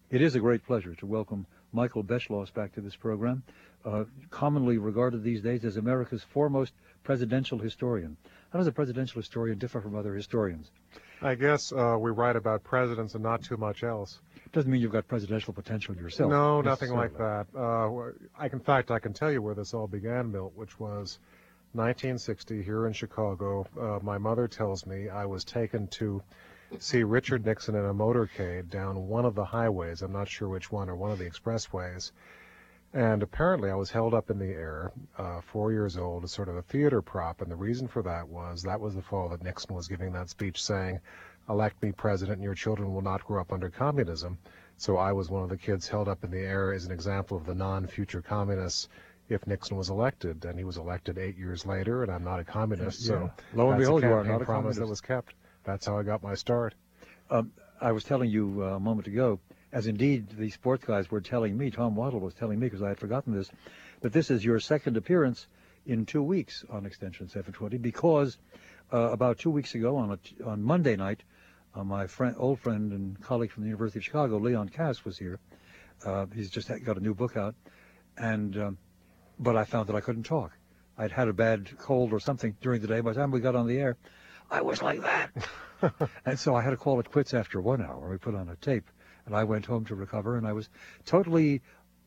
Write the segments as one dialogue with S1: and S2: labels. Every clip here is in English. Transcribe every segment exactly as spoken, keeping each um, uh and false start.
S1: It is a great pleasure to welcome Michael Beschloss back to this program, uh, commonly regarded these days as America's foremost presidential historian. How does a presidential historian differ from other historians?
S2: I guess uh, we write about presidents and not too much else.
S1: Doesn't mean you've got presidential potential yourself.
S2: No, nothing like that. Uh, I, in fact, I can tell you where this all began, Milt, which was nineteen sixty here in Chicago. Uh, my mother tells me I was taken to see Richard Nixon in a motorcade down one of the highways, I'm not sure which one, or one of the expressways. And apparently I was held up in the air, uh, four years old, as sort of a theater prop, and the reason for that was that was the fall that Nixon was giving that speech saying, elect me president and your children will not grow up under communism. So I was one of the kids held up in the air as an example of the non-future communists if Nixon was elected, and he was elected eight years later, and I'm not a communist,
S1: yeah.
S2: so
S1: Lo and
S2: that's
S1: behold,
S2: a
S1: you are
S2: campaign
S1: not a
S2: promise
S1: communist.
S2: that was kept. That's how I got my start.
S1: Um, I was telling you uh, a moment ago, as indeed the sports guys were telling me, Tom Waddle was telling me, because I had forgotten this, that this is your second appearance in two weeks on Extension seven twenty, because uh, about two weeks ago on a, on Monday night, uh, my friend, old friend and colleague from the University of Chicago, Leon Kass, was here. Uh, he's just got a new book out, and um, but I found that I couldn't talk. I'd had a bad cold or something during the day. By the time we got on the air, I was like that. And so I had to call it quits after one hour. We put on a tape, and I went home to recover, and I was totally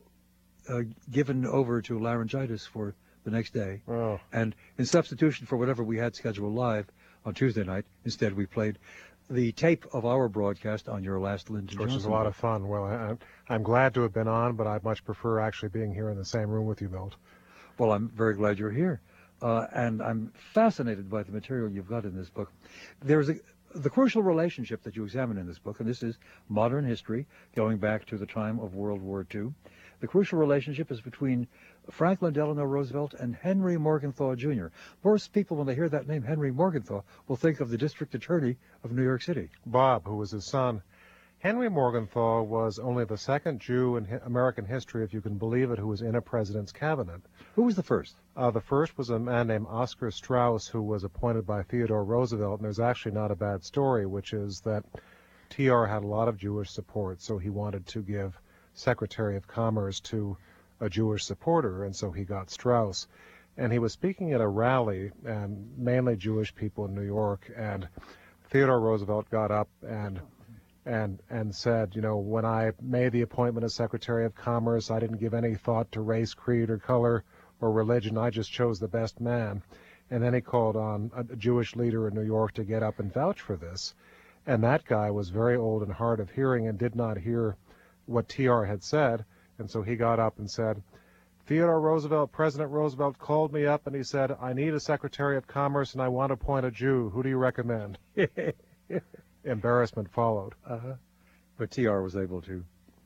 S1: uh, given over to laryngitis for the next day.
S2: Oh.
S1: And in substitution for whatever we had scheduled live on Tuesday night, instead we played the tape of our broadcast on your last Lyndon
S2: Which
S1: Johnson
S2: is a lot
S1: book.
S2: of fun. Well, I, I'm glad to have been on, but I'd much prefer actually being here in the same room with you, Milt.
S1: Well, I'm very glad you're here. Uh, and I'm fascinated by the material you've got in this book. There's a, the crucial relationship that you examine in this book, and this is modern history going back to the time of World War Two. The crucial relationship is between Franklin Delano Roosevelt and Henry Morgenthau Junior Most people, when they hear that name, Henry Morgenthau, will think of the district attorney of New York City.
S2: Bob, who was his son. Henry Morgenthau was only the second Jew in hi- American history, if you can believe it, who was in a president's cabinet.
S1: Who was the first?
S2: Uh, the first was a man named Oscar Strauss, who was appointed by Theodore Roosevelt, and there's actually not a bad story, which is that T R had a lot of Jewish support, so he wanted to give Secretary of Commerce to a Jewish supporter, and so he got Strauss. And he was speaking at a rally, and mainly Jewish people in New York, and Theodore Roosevelt got up and and and said, you know, when I made the appointment as Secretary of Commerce, I didn't give any thought to race, creed, or color, or religion. I just chose the best man. And then he called on a Jewish leader in New York to get up and vouch for this. And that guy was very old and hard of hearing and did not hear what T R had said. And so he got up and said, Theodore Roosevelt, President Roosevelt called me up and he said, I need a Secretary of Commerce and I want to appoint a Jew. Who do you recommend? Embarrassment followed.
S1: Uh-huh. But T R was able to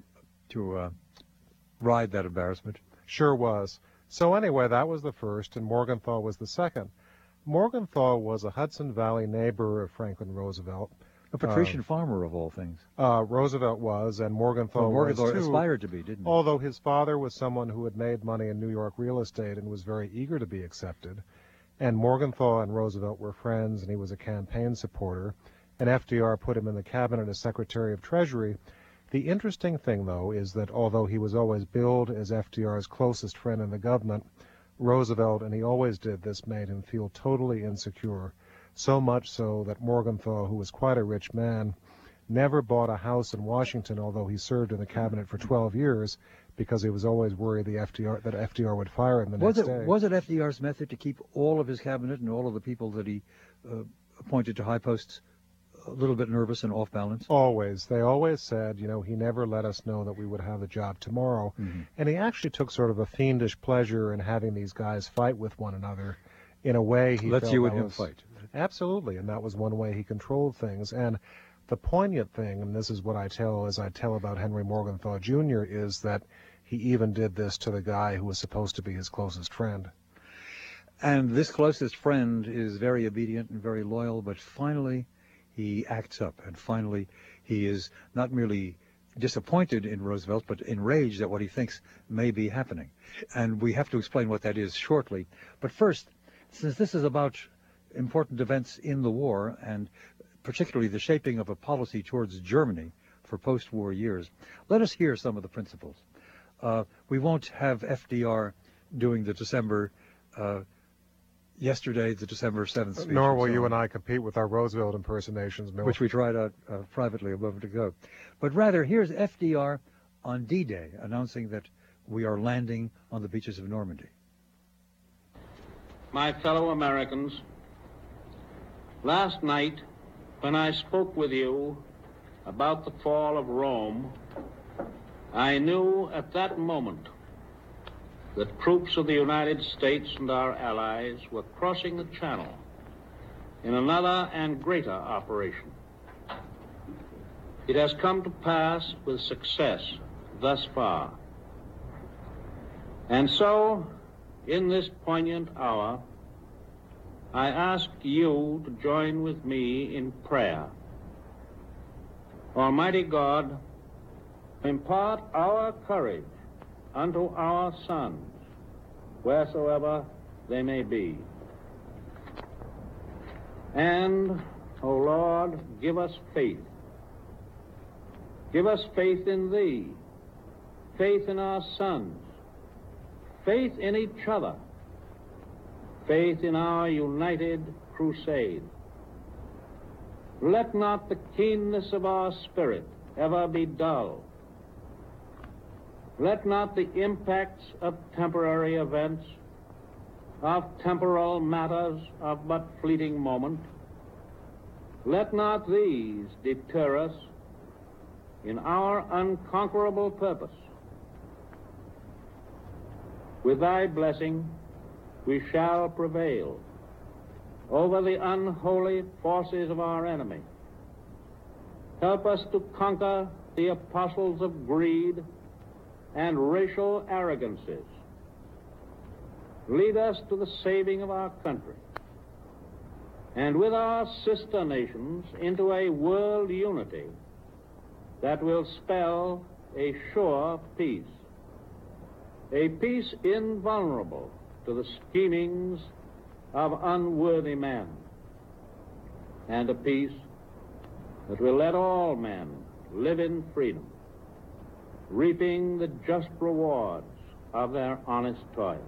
S1: to uh, ride that embarrassment.
S2: Sure was. So anyway, that was the first, and Morgenthau was the second. Morgenthau was a Hudson Valley neighbor of Franklin Roosevelt.
S1: A patrician uh, farmer, of all things.
S2: Uh, Roosevelt was, and Morgenthau
S1: well, Morgenthau
S2: was too.
S1: aspired to be, didn't he?
S2: Although his father was someone who had made money in New York real estate and was very eager to be accepted. And Morgenthau and Roosevelt were friends, and he was a campaign supporter. And F D R put him in the cabinet as Secretary of Treasury. The interesting thing, though, is that although he was always billed as F D R's closest friend in the government, Roosevelt, and he always did this, made him feel totally insecure. So much so that Morgenthau, who was quite a rich man, never bought a house in Washington, although he served in the cabinet for twelve years, because he was always worried the F D R, that F D R would fire him the
S1: was
S2: next
S1: it,
S2: day.
S1: Was it F D R's method to keep all of his cabinet and all of the people that he uh, appointed to high posts a little bit nervous and off balance?
S2: Always. They always said, you know, he never let us know that we would have the job tomorrow. Mm-hmm. And he actually took sort of a fiendish pleasure in having these guys fight with one another. In a way, he
S1: lets
S2: felt
S1: you and
S2: that
S1: him
S2: was,
S1: fight.
S2: Absolutely, and that was one way he controlled things. And the poignant thing, and this is what I tell as I tell about Henry Morgenthau Junior, is that he even did this to the guy who was supposed to be his closest friend.
S1: And this closest friend is very obedient and very loyal, but finally he acts up, and finally he is not merely disappointed in Roosevelt, but enraged at what he thinks may be happening. And we have to explain what that is shortly. But first, since this is about important events in the war, and particularly the shaping of a policy towards Germany for post-war years. Let us hear some of the principles. Uh, we won't have F D R doing the December, uh, yesterday, the December seventh speech.
S2: Nor will
S1: and so
S2: you
S1: on,
S2: and I compete with our Roosevelt impersonations, Milt.
S1: which we tried out uh, privately a moment ago. But rather, here's F D R on D-Day announcing that we are landing on the beaches of Normandy.
S3: My fellow Americans, last night when I spoke with you about the fall of Rome, I knew at that moment that troops of the United States and our allies were crossing the Channel in another and greater operation. It has come to pass with success thus far. And so, in this poignant hour, I ask you to join with me in prayer. Almighty God, impart our courage unto our sons, wheresoever they may be. And, O Lord, give us faith. Give us faith in Thee, faith in our sons, faith in each other, faith in our united crusade. Let not the keenness of our spirit ever be dull. Let not the impacts of temporary events, of temporal matters of but fleeting moment, let not these deter us in our unconquerable purpose. With Thy blessing, we shall prevail over the unholy forces of our enemy. Help us to conquer the apostles of greed and racial arrogances. Lead us to the saving of our country, and with our sister nations into a world unity that will spell a sure peace, a peace invulnerable to the schemings of unworthy men, and a peace that will let all men live in freedom, reaping the just rewards of their honest toil.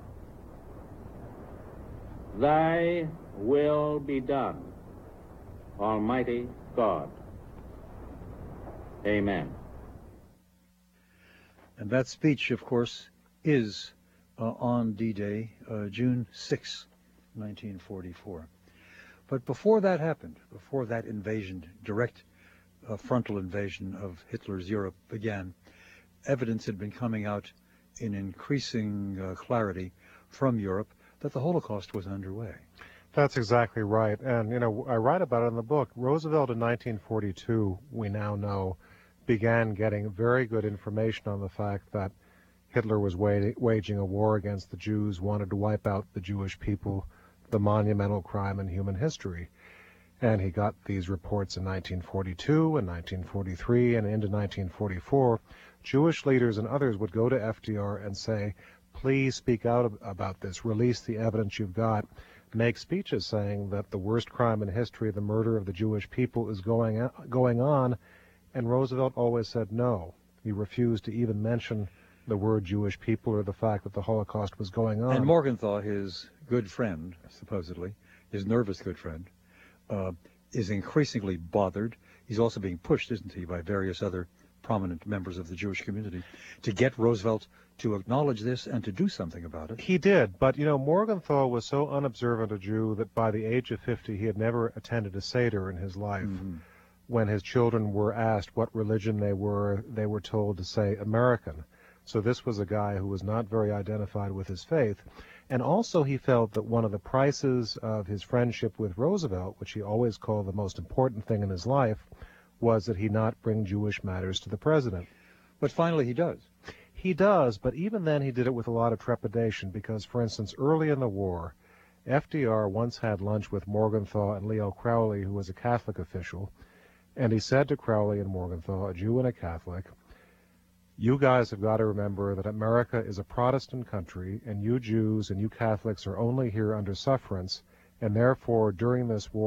S3: Thy will be done, Almighty God. Amen.
S1: And that speech, of course, is uh, on D-Day, uh, June sixth, nineteen forty-four. But before that happened, before that invasion, direct uh, frontal invasion of Hitler's Europe began, evidence had been coming out in increasing uh, clarity from Europe that the Holocaust was underway.
S2: That's exactly right. And, you know, I write about it in the book. Roosevelt in nineteen forty-two, we now know, began getting very good information on the fact that Hitler was wa- waging a war against the Jews, wanted to wipe out the Jewish people, the monumental crime in human history. And he got these reports in nineteen forty-two and nineteen forty-three and into nineteen forty-four. Jewish leaders and others would go to F D R and say, please speak out about this, release the evidence you've got, make speeches saying that the worst crime in history, the murder of the Jewish people, is going going on. And Roosevelt always said no. He refused to even mention the word Jewish people or the fact that the Holocaust was going on.
S1: And Morgenthau, his good friend, supposedly, his nervous good friend, uh, is increasingly bothered. He's also being pushed, isn't he, by various other prominent members of the Jewish community to get Roosevelt to acknowledge this and to do something about it.
S2: He did, but, you know, Morgenthau was so unobservant a Jew that by the age of fifty he had never attended a Seder in his life. Mm-hmm. When his children were asked what religion they were, they were told to say American. So this was a guy who was not very identified with his faith. And also he felt that one of the prices of his friendship with Roosevelt, which he always called the most important thing in his life, was that he not bring Jewish matters to the president.
S1: But finally he does.
S2: He does, but even then he did it with a lot of trepidation because, for instance, early in the war, F D R once had lunch with Morgenthau and Leo Crowley, who was a Catholic official, and he said to Crowley and Morgenthau, a Jew and a Catholic, you guys have got to remember that America is a Protestant country, and you Jews and you Catholics are only here under sufferance, and therefore, during this war,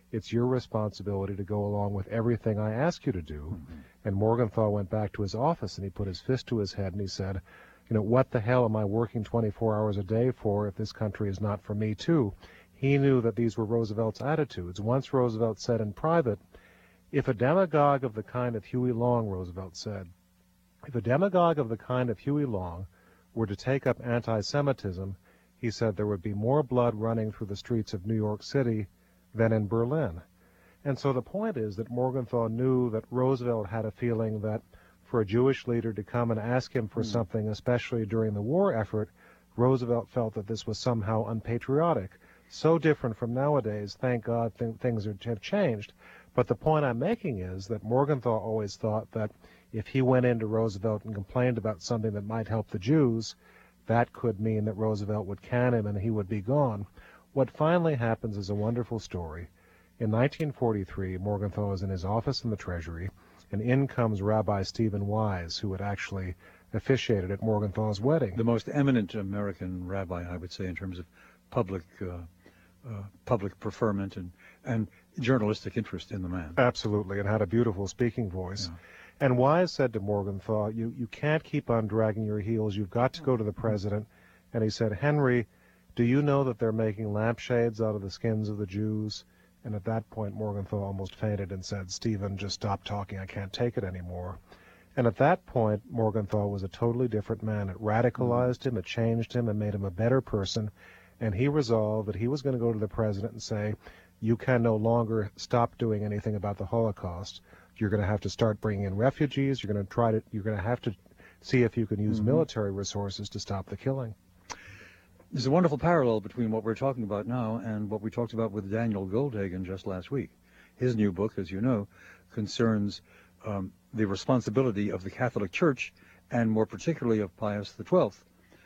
S2: it's your responsibility to go along with everything I ask you to do.
S1: Mm-hmm.
S2: And Morgenthau went back to his office and he put his fist to his head and he said, you know, what the hell am I working twenty-four hours a day for if this country is not for me too? He knew that these were Roosevelt's attitudes. Once Roosevelt said in private, if a demagogue of the kind of Huey Long, Roosevelt said, if a demagogue of the kind of Huey Long were to take up anti-Semitism, he said there would be more blood running through the streets of New York City than in Berlin. And so the point is that Morgenthau knew that Roosevelt had a feeling that for a Jewish leader to come and ask him for mm. something, especially during the war effort, Roosevelt felt that this was somehow unpatriotic. So different from nowadays, thank God th- things are, have changed. But the point I'm making is that Morgenthau always thought that if he went into Roosevelt and complained about something that might help the Jews, that could mean that Roosevelt would can him and he would be gone. What finally happens is a wonderful story. In nineteen forty-three, Morgenthau is in his office in the Treasury, and in comes Rabbi Stephen Wise, who had actually officiated at Morgenthau's wedding.
S1: The most eminent American rabbi, I would say, in terms of public uh, uh, public preferment and, and journalistic interest in the man.
S2: Absolutely, and had a beautiful speaking voice. Yeah. And Wise said to Morgenthau, you, you can't keep on dragging your heels. You've got to go to the president. And he said, Henry, do you know that they're making lampshades out of the skins of the Jews? And at that point, Morgenthau almost fainted and said, Stephen, just stop talking. I can't take it anymore. And at that point, Morgenthau was a totally different man. It radicalized him, it changed him, and made him a better person. And he resolved that he was going to go to the president and say, you can no longer stop doing anything about the Holocaust. You're going to have to start bringing in refugees. You're going to try to, you're going to have to see if you can use mm-hmm. military resources to stop the killing.
S1: There's a wonderful parallel between what we're talking about now and what we talked about with Daniel Goldhagen just last week. His new book, as you know, concerns um, the responsibility of the Catholic Church, and more particularly of Pius the twelfth,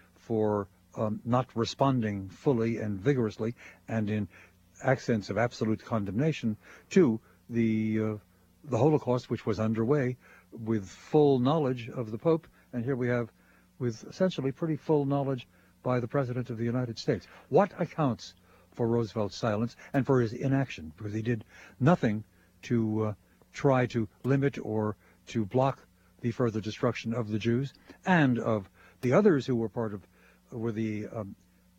S1: for um, not responding fully and vigorously and in accents of absolute condemnation to the uh, the Holocaust, which was underway with full knowledge of the Pope, and here we have with essentially pretty full knowledge by the President of the United States. What accounts for Roosevelt's silence and for his inaction? Because he did nothing to uh, try to limit or to block the further destruction of the Jews and of the others who were part of, were the um,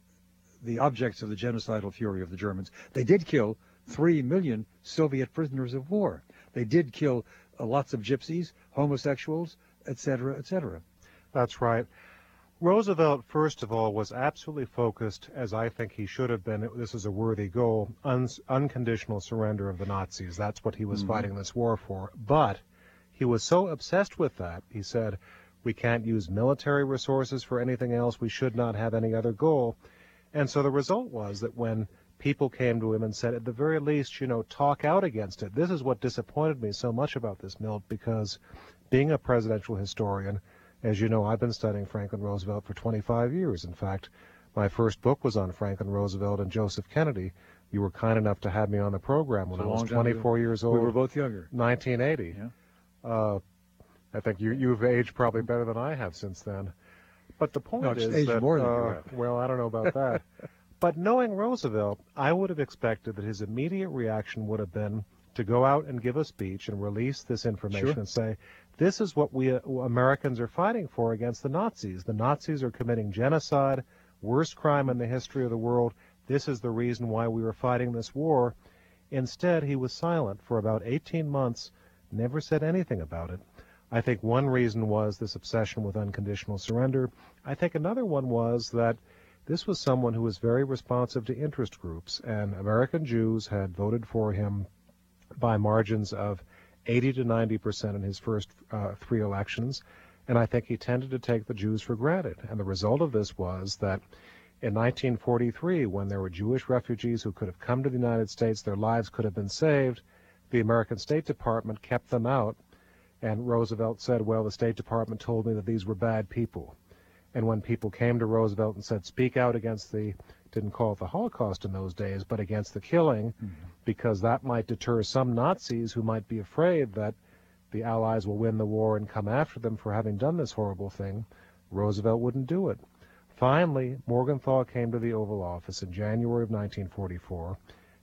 S1: the objects of the genocidal fury of the Germans. They did kill three million Soviet prisoners of war. They did kill uh, lots of gypsies, homosexuals, et cetera, et cetera.
S2: That's right. Roosevelt, first of all, was absolutely focused, as I think he should have been, this is a worthy goal, un- unconditional surrender of the Nazis. That's what he was mm-hmm. fighting this war for. But he was so obsessed with that, he said, we can't use military resources for anything else. We should not have any other goal. And so the result was that when people came to him and said, at the very least, you know, talk out against it. This is what disappointed me so much about this, Milt, because being a presidential historian, as you know, I've been studying Franklin Roosevelt for twenty-five years. In fact, my first book was on Franklin Roosevelt and Joseph Kennedy. You were kind enough to have me on the program when I was twenty-four years old.
S1: We were both younger.
S2: nineteen eighty.
S1: Yeah.
S2: Uh, I think you, you've aged probably better than I have since then. But the point
S1: no,
S2: is
S1: aged
S2: that,
S1: more than
S2: uh,
S1: you have.
S2: well, I don't know about that. But knowing Roosevelt, I would have expected that his immediate reaction would have been to go out and give a speech and release this information
S1: sure.
S2: and say, this is what we uh, Americans are fighting for against the Nazis. The Nazis are committing genocide, worst crime in the history of the world. This is the reason why we were fighting this war. Instead, he was silent for about eighteen months, never said anything about it. I think one reason was this obsession with unconditional surrender. I think another one was that this was someone who was very responsive to interest groups, and American Jews had voted for him by margins of eighty to ninety percent in his first uh, three elections, and I think he tended to take the Jews for granted. And the result of this was that in nineteen forty-three, when there were Jewish refugees who could have come to the United States, their lives could have been saved, the American State Department kept them out, and Roosevelt said, well, the State Department told me that these were bad people. And when people came to Roosevelt and said, speak out against the, didn't call it the Holocaust in those days, but against the killing, mm-hmm. because that might deter some Nazis who might be afraid that the Allies will win the war and come after them for having done this horrible thing, Roosevelt wouldn't do it. Finally, Morgenthau came to the Oval Office in January of nineteen forty-four,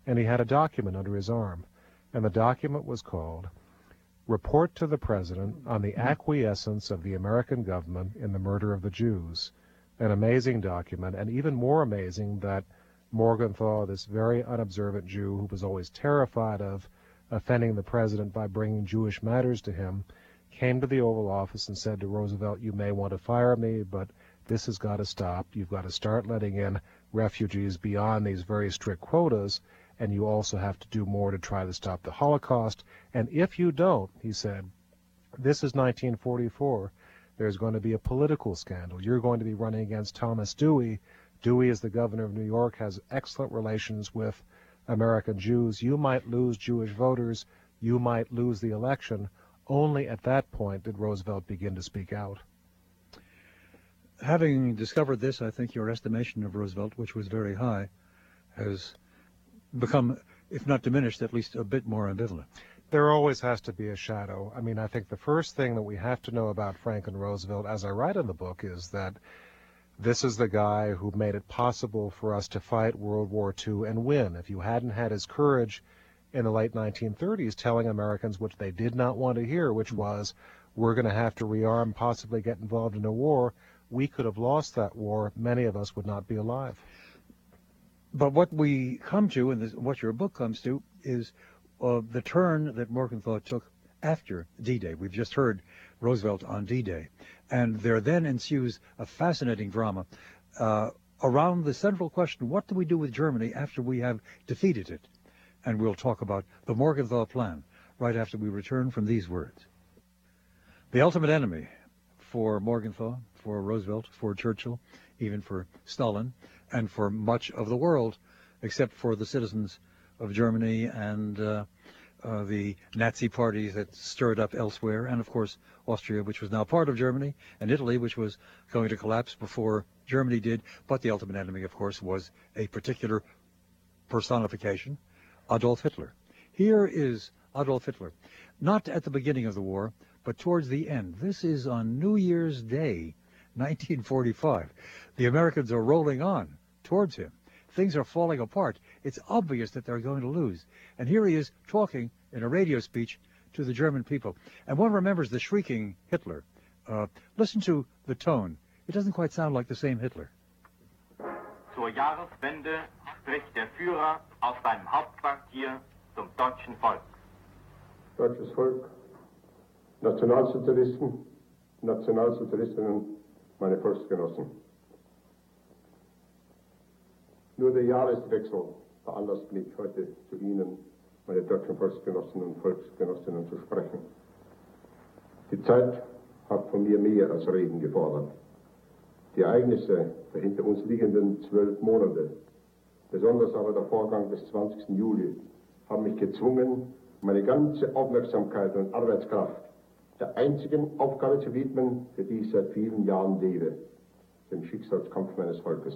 S2: and he had a document under his arm. And the document was called Report to the President on the Acquiescence of the American Government in the Murder of the Jews. An amazing document, and even more amazing that Morgenthau, this very unobservant Jew who was always terrified of offending the president by bringing Jewish matters to him, came to the Oval Office and said to Roosevelt, you may want to fire me, but this has got to stop. You've got to start letting in refugees beyond these very strict quotas, and you also have to do more to try to stop the Holocaust. And if you don't, he said, this is nineteen forty-four, there's going to be a political scandal. You're going to be running against Thomas Dewey. Dewey, as the governor of New York, has excellent relations with American Jews. You might lose Jewish voters. You might lose the election. Only at that point did Roosevelt begin to speak out.
S1: Having discovered this, I think your estimation of Roosevelt, which was very high, has become, if not diminished, at least a bit more ambivalent.
S2: There always has to be a shadow. I mean, I think the first thing that we have to know about Franklin Roosevelt, as I write in the book, is that this is the guy who made it possible for us to fight World War Two and win. If you hadn't had his courage in the late nineteen thirties telling Americans what they did not want to hear, which was, we're going to have to rearm, possibly get involved in a war, we could have lost that war. Many of us would not be alive.
S1: But what we come to, and this, what your book comes to, is uh, the turn that Morgenthau took after D-Day. We've just heard Roosevelt on D-Day. And there then ensues a fascinating drama uh, around the central question, what do we do with Germany after we have defeated it? And we'll talk about the Morgenthau Plan right after we return from these words. The ultimate enemy for Morgenthau, for Roosevelt, for Churchill, even for Stalin, and for much of the world, except for the citizens of Germany and uh, uh, the Nazi parties that stirred up elsewhere, and of course Austria, which was now part of Germany, and Italy, which was going to collapse before Germany did. But the ultimate enemy, of course, was a particular personification, Adolf Hitler. Here is Adolf Hitler, not at the beginning of the war, but towards the end. This is on New Year's Day, nineteen forty-five. The Americans are rolling on towards him. Things are falling apart. It's obvious that they're going to lose. And here he is talking in a radio speech to the German people. And one remembers the shrieking Hitler. Uh, listen to the tone. It doesn't quite sound like the same Hitler.
S4: Zur Jahreswende spricht der Führer aus seinem Hauptquartier zum deutschen Volk.
S5: Deutsches Volk, Nationalsozialisten, Nationalsozialistinnen, meine Volksgenossen. Nur der Jahreswechsel veranlasst mich, heute zu Ihnen, meine deutschen Volksgenossen und Volksgenossinnen, zu sprechen. Die Zeit hat von mir mehr als Reden gefordert. Die Ereignisse der hinter uns liegenden zwölf Monate, besonders aber der Vorgang des zwanzigsten Juli, haben mich gezwungen, meine ganze Aufmerksamkeit und Arbeitskraft der einzigen Aufgabe zu widmen, für die ich seit vielen Jahren lebe, dem Schicksalskampf meines Volkes.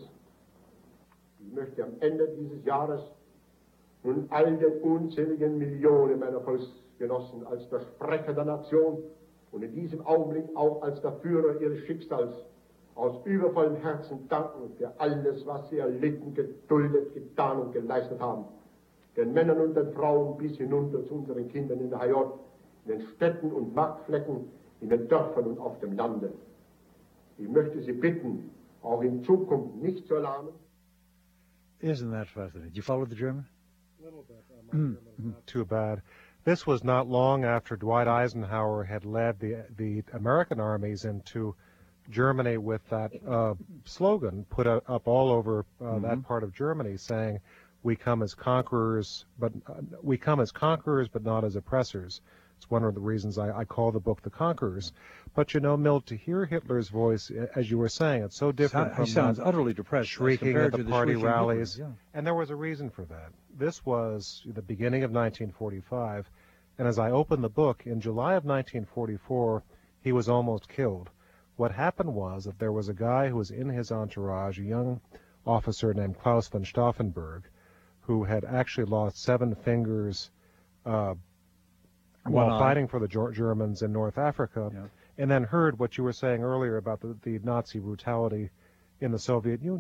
S5: Ich möchte am Ende dieses Jahres nun all den unzähligen Millionen meiner Volksgenossen als der Sprecher der Nation und in diesem Augenblick auch als der Führer ihres Schicksals aus übervollem Herzen danken für alles, was sie erlitten, geduldet, getan und geleistet haben. Den Männern und den Frauen bis hinunter zu unseren Kindern in der H J, in den Städten und Marktflecken, in den Dörfern und auf dem Lande. Ich möchte Sie bitten, auch in Zukunft nicht zu erlahmen.
S1: Isn't that fascinating? Did you follow the German?
S2: A little bit. Uh, my German's not too bad. This was not long after Dwight Eisenhower had led the the American armies into Germany with that uh, slogan put up all over uh, mm-hmm. that part of Germany, saying, "We come as conquerors, but uh, we come as conquerors, but not as oppressors." It's one of the reasons I, I call the book The Conquerors. But you know, Milt, to hear Hitler's voice, as you were saying, it's so different
S1: so,
S2: from
S1: he sounds utterly depressed,
S2: shrieking at the, the party rallies,
S1: Hitler, yeah.
S2: And there was a reason for that. This was the beginning of nineteen forty-five, and as I opened the book, in July of nineteen forty-four, he was almost killed. What happened was that there was a guy who was in his entourage, a young officer named Klaus von Stauffenberg, who had actually lost seven fingers uh, while
S1: eye.
S2: fighting for the Germans in North Africa,
S1: yeah.
S2: and then heard what you were saying earlier about the, the Nazi brutality in the Soviet Union.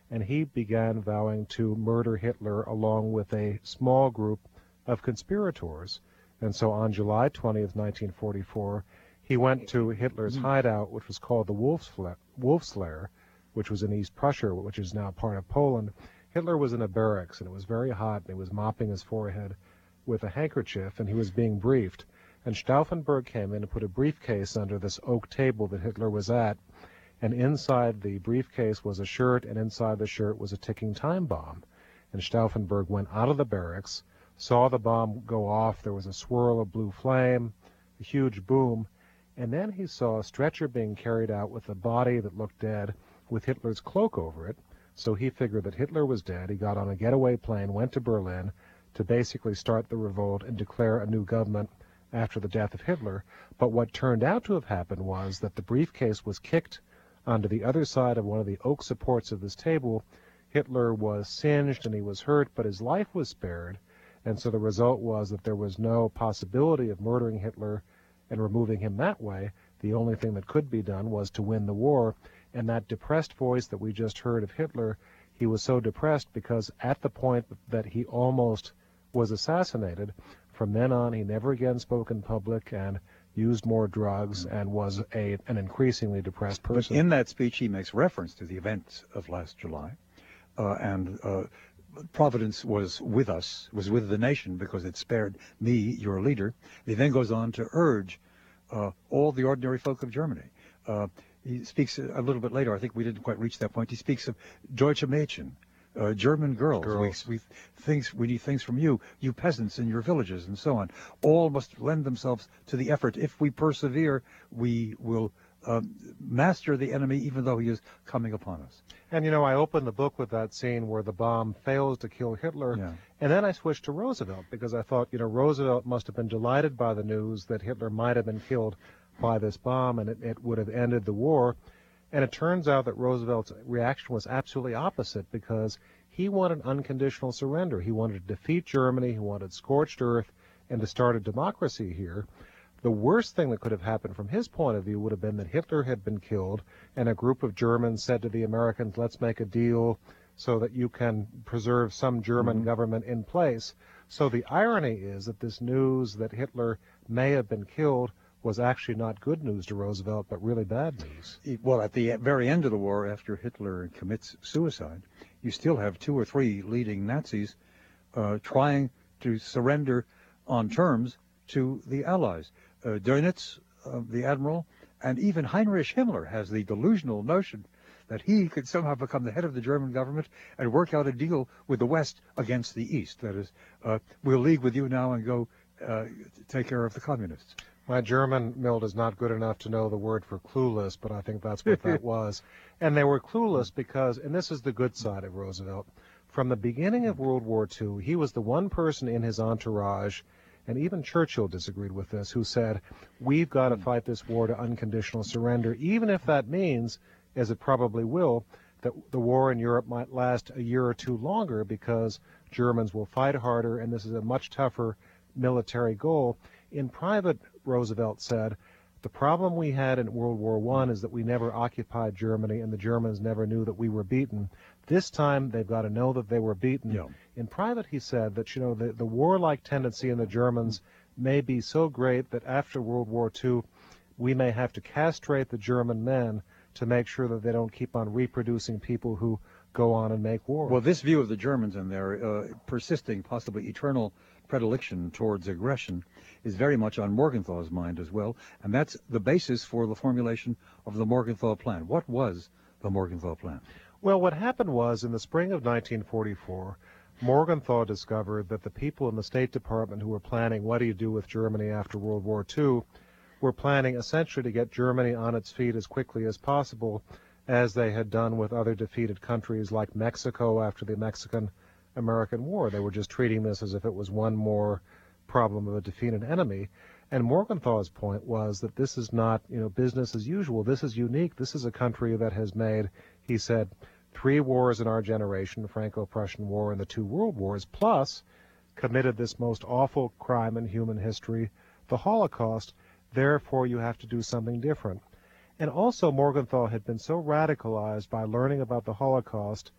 S2: and he began vowing to murder Hitler along with a small group of conspirators. And so on July twentieth, nineteen forty-four, he went to Hitler's hideout, which was called the Wolfsla- Wolfslair, which was in East Prussia, which is now part of Poland. Hitler was in a barracks, and it was very hot, and he was mopping his forehead with a handkerchief, and he was being briefed. And Stauffenberg came in and put a briefcase under this oak table that Hitler was at, and inside the briefcase was a shirt, and inside the shirt was a ticking time bomb. And Stauffenberg went out of the barracks, saw the bomb go off, there was a swirl of blue flame, a huge boom, and then he saw a stretcher being carried out with a body that looked dead, with Hitler's cloak over it. So he figured that Hitler was dead. He got on a getaway plane, went to Berlin to basically start the revolt and declare a new government after the death of Hitler. But what turned out to have happened was that the briefcase was kicked onto the other side of one of the oak supports of this table. Hitler was singed and he was hurt, but his life was spared. And so the result was that there was no possibility of murdering Hitler and removing him that way. The only thing that could be done was to win the war. And that depressed voice that we just heard of Hitler, he was so depressed because at the point that he almost was assassinated, from then on he never again spoke in public and used more drugs and was a, an increasingly depressed person.
S1: But in that speech he makes reference to the events of last July, uh, and uh, Providence was with us, was with the nation because it spared me, your leader. He then goes on to urge uh, all the ordinary folk of Germany. Uh, He speaks a little bit later. I think we didn't quite reach that point. He speaks of Deutsche Mädchen, uh, German girls.
S2: girls.
S1: We, we, things, we need things from you, you peasants in your villages, and so on. All must lend themselves to the effort. If we persevere, we will uh, master the enemy, even though he is coming upon us.
S2: And, you know, I opened the book with that scene where the bomb fails to kill Hitler,
S1: Yeah.
S2: and then I switched to Roosevelt because I thought, you know, Roosevelt must have been delighted by the news that Hitler might have been killed by this bomb, and it, it would have ended the war. And it turns out that Roosevelt's reaction was absolutely opposite because he wanted unconditional surrender. He wanted to defeat Germany, he wanted scorched earth, and to start a democracy here. The worst thing that could have happened from his point of view would have been that Hitler had been killed, and a group of Germans said to the Americans, let's make a deal so that you can preserve some German mm-hmm. government in place. So the irony is that this news that Hitler may have been killed was actually not good news to Roosevelt, but really bad news.
S1: Well, at the very end of the war, after Hitler commits suicide, you still have two or three leading Nazis uh, trying to surrender on terms to the Allies. Uh, Dönitz, uh, the admiral, and even Heinrich Himmler has the delusional notion that he could somehow become the head of the German government and work out a deal with the West against the East. That is, uh, we'll league with you now and go uh, take care of the communists.
S2: My German, Milt, is not good enough to know the word for clueless, but I think that's what that was. And they were clueless because, and this is the good side of Roosevelt, from the beginning of World War Two, he was the one person in his entourage, and even Churchill disagreed with this, who said, we've got to fight this war to unconditional surrender, even if that means, as it probably will, that the war in Europe might last a year or two longer because Germans will fight harder, and this is a much tougher military goal. In private, Roosevelt said, the problem we had in World War One is that we never occupied Germany and the Germans never knew that we were beaten. This time they've got to know that they were beaten.
S1: Yeah.
S2: In private, he said that, you know, the, the warlike tendency in the Germans may be so great that after World War Two, we may have to castrate the German men to make sure that they don't keep on reproducing people who go on and make war.
S1: Well, this view of the Germans and their uh, persisting, possibly eternal predilection towards aggression is very much on Morgenthau's mind as well, and that's the basis for the formulation of the Morgenthau Plan. What was the Morgenthau Plan?
S2: Well, what happened was, in the spring of nineteen forty-four, Morgenthau discovered that the people in the State Department who were planning what do you do with Germany after World War Two were planning essentially to get Germany on its feet as quickly as possible, as they had done with other defeated countries like Mexico after the Mexican-American War. They were just treating this as if it was one more problem of a defeated enemy. And Morgenthau's point was that this is not, you know, business as usual. This is unique. This is a country that has made, he said, three wars in our generation, the Franco-Prussian War and the two world wars, plus committed this most awful crime in human history, the Holocaust. Therefore, you have to do something different. And also, Morgenthau had been so radicalized by learning about the Holocaust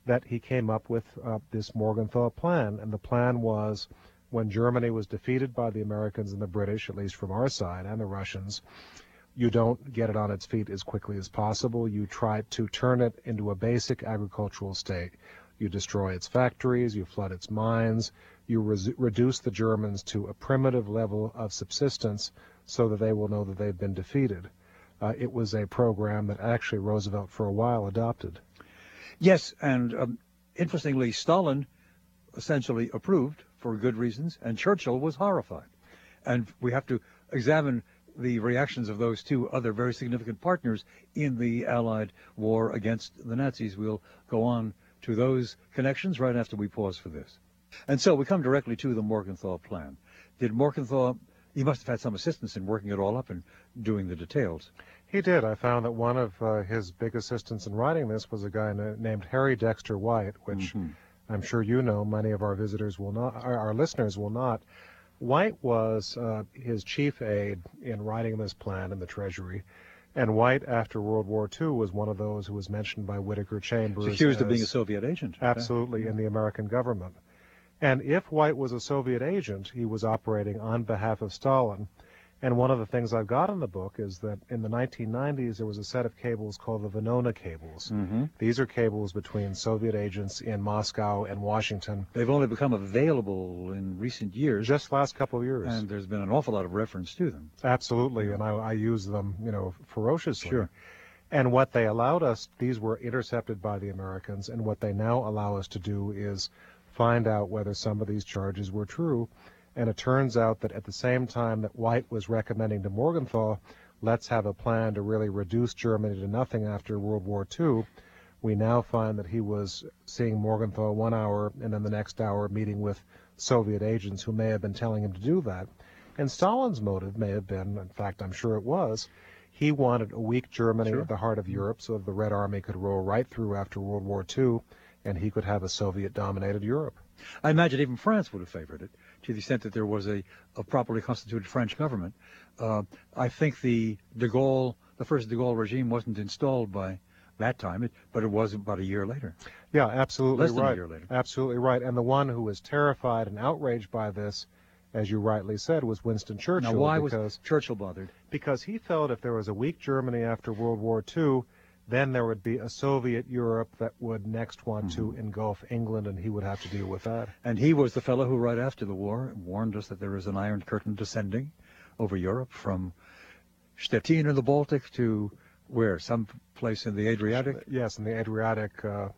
S2: that he came up with uh, this Morgenthau Plan. And the plan was, when Germany was defeated by the Americans and the British, at least from our side, and the Russians, you don't get it on its feet as quickly as possible. You try to turn it into a basic agricultural state. You destroy its factories, you flood its mines, you res- reduce the Germans to a primitive level of subsistence so that they will know that they've been defeated. Uh, it was a program that actually Roosevelt for a while adopted.
S1: Yes, and um, interestingly, Stalin essentially approved for good reasons, and Churchill was horrified. And we have to examine the reactions of those two other very significant partners in the Allied war against the Nazis. We'll go on to those connections right after we pause for this. And so we come directly to the Morgenthau Plan. Did Morgenthau, he must have had some assistance in working it all up and doing the details.
S2: He did. I found that one of uh, his big assistants in writing this was a guy na- named Harry Dexter White, which
S1: Mm-hmm.
S2: I'm sure you know, many of our visitors will not, our, our listeners will not. White was uh, his chief aide in writing this plan in the Treasury, and White, after World War Two, was one of those who was mentioned by Whittaker Chambers.
S1: He's accused of
S2: as-
S1: being a Soviet agent.
S2: Absolutely,
S1: Yeah.
S2: in the American government. And if White was a Soviet agent, he was operating on behalf of Stalin. And one of the things I've got in the book is that in the nineteen nineties, there was a set of cables called the Venona cables.
S1: Mm-hmm.
S2: These are cables between Soviet agents in Moscow and Washington.
S1: They've only become available in recent years,
S2: Just last couple of years.
S1: and there's been an awful lot of reference to them.
S2: Absolutely, and I, I use them, you know, ferociously.
S1: Sure.
S2: And what they allowed us, these were intercepted by the Americans, and what they now allow us to do is find out whether some of these charges were true. And it turns out that at the same time that White was recommending to Morgenthau, let's have a plan to really reduce Germany to nothing after World War Two, we now find that he was seeing Morgenthau one hour and then the next hour meeting with Soviet agents who may have been telling him to do that. And Stalin's motive may have been, in fact, I'm sure it was, he wanted a weak Germany
S1: Sure.
S2: at the heart of Europe so that the Red Army could roll right through after World War Two, and he could have a Soviet-dominated Europe.
S1: I imagine even France would have favored it, to the extent that there was a, a properly constituted French government. Uh, I think the de Gaulle, the first de Gaulle regime wasn't installed by that time, it, but it was about a year later.
S2: Yeah, absolutely
S1: Less than a
S2: right.
S1: year later.
S2: Absolutely right. And the one who was terrified and outraged by this, as you rightly said, was Winston Churchill.
S1: Now, why
S2: because,
S1: was Churchill bothered?
S2: Because he felt if there was a weak Germany after World War Two, then there would be a Soviet Europe that would next want
S1: Mm-hmm.
S2: to engulf England, and he would have to deal with that.
S1: And he was the fellow who, right after the war, warned us that there is an iron curtain descending over Europe from Stettin in the Baltic to where? Some place in the Adriatic?
S2: Yes, in the Adriatic, uh,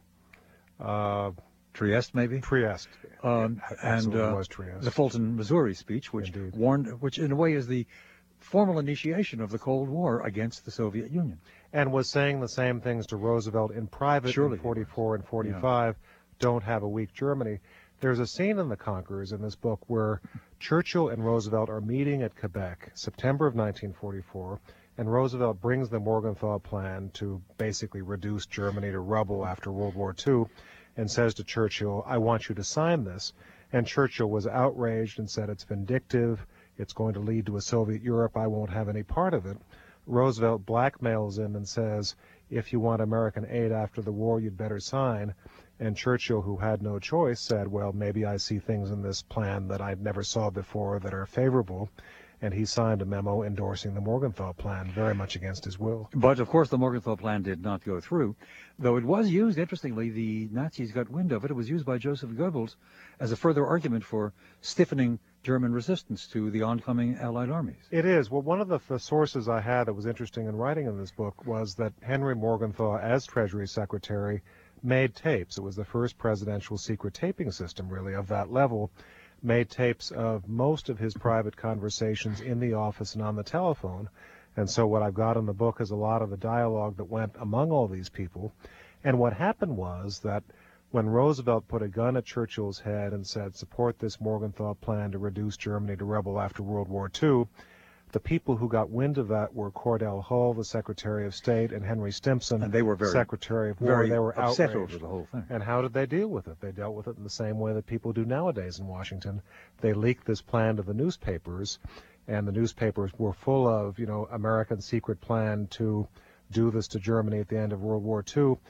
S2: uh,
S1: Trieste, maybe?
S2: Trieste.
S1: Um,
S2: It
S1: and
S2: absolutely
S1: uh,
S2: was Trieste.
S1: the Fulton, Missouri speech, which
S2: Indeed.
S1: warned, which in a way is the formal initiation of the Cold War against the Soviet Union.
S2: And was saying the same things to Roosevelt in private
S1: Surely
S2: in
S1: he
S2: forty-four and forty-five. Don't have a weak Germany. There's a scene in The Conquerors in this book where Churchill and Roosevelt are meeting at Quebec, September of nineteen forty-four, and Roosevelt brings the Morgenthau Plan to basically reduce Germany to rubble after World War Two, and says to Churchill, I want you to sign this. And Churchill was outraged and said, it's vindictive, it's going to lead to a Soviet Europe, I won't have any part of it. Roosevelt blackmails him and says, if you want American aid after the war, you'd better sign. And Churchill, who had no choice, said, well, maybe I see things in this plan that I never saw before that are favorable. And he signed a memo endorsing the Morgenthau Plan, very much against his will.
S1: But, of course, the Morgenthau Plan did not go through, though it was used, interestingly, the Nazis got wind of it. It was used by Joseph Goebbels as a further argument for stiffening German resistance to the oncoming Allied armies.
S2: It is. Well, one of the, the sources I had that was interesting in writing in this book was that Henry Morgenthau, as Treasury Secretary, made tapes. It was the first presidential secret taping system, really, of that level. Made tapes of most of his private conversations in the office and on the telephone. And so what I've got in the book is a lot of the dialogue that went among all these people. And what happened was that when Roosevelt put a gun at Churchill's head and said, support this Morgenthau Plan to reduce Germany to rubble after World War Two, the people who got wind of that were Cordell Hull, the Secretary of State, and Henry Stimson,
S1: And they were very,
S2: Secretary of War.
S1: very
S2: They were
S1: upset
S2: outraged.
S1: over the whole thing.
S2: And how did they deal with it? They dealt with it in the same way that people do nowadays in Washington. They leaked this plan to the newspapers, and the newspapers were full of, you know, American secret plan to do this to Germany at the end of World War Two.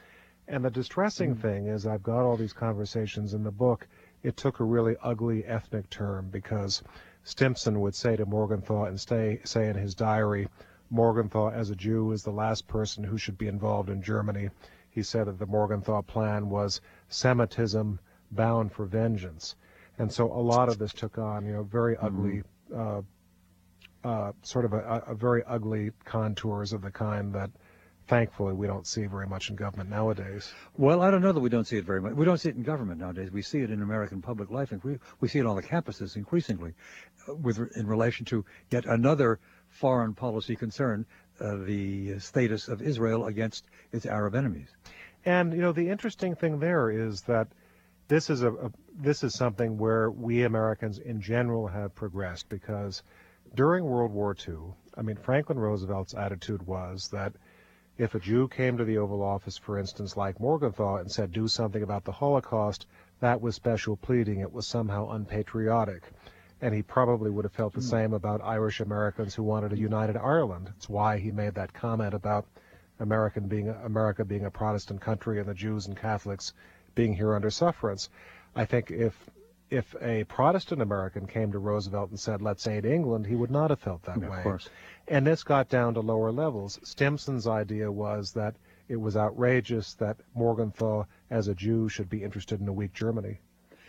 S2: And the distressing mm. thing is I've got all these conversations in the book. It took a really ugly ethnic term because Stimson would say to Morgenthau and stay, say in his diary, Morgenthau as a Jew is the last person who should be involved in Germany. He said that the Morgenthau plan was Semitism bound for vengeance. And so a lot of this took on, you know, very ugly, mm-hmm. uh, uh, sort of a, a very ugly contours of the kind that thankfully we don't see very much in government nowadays.
S1: Well, I don't know that we don't see it very much. We don't see it in government nowadays. We see it in American public life, and we, we see it on the campuses increasingly uh, with in relation to yet another foreign policy concern, uh, the status of Israel against its Arab enemies.
S2: And, you know, the interesting thing there is that this is a, a this is something where we Americans in general have progressed, because during World War Two, I mean, Franklin Roosevelt's attitude was that if a Jew came to the Oval Office, for instance, like Morgenthau, and said, do something about the Holocaust, that was special pleading. It was somehow unpatriotic. And he probably would have felt the same about Irish Americans who wanted a united Ireland. It's why he made that comment about American being America being a Protestant country and the Jews and Catholics being here under sufferance. I think if if a Protestant American came to Roosevelt and said, let's aid England, he would not have felt that
S1: yeah,
S2: way.
S1: Of course.
S2: And this got down to lower levels. Stimson's idea was that it was outrageous that Morgenthau, as a Jew, should be interested in a weak Germany.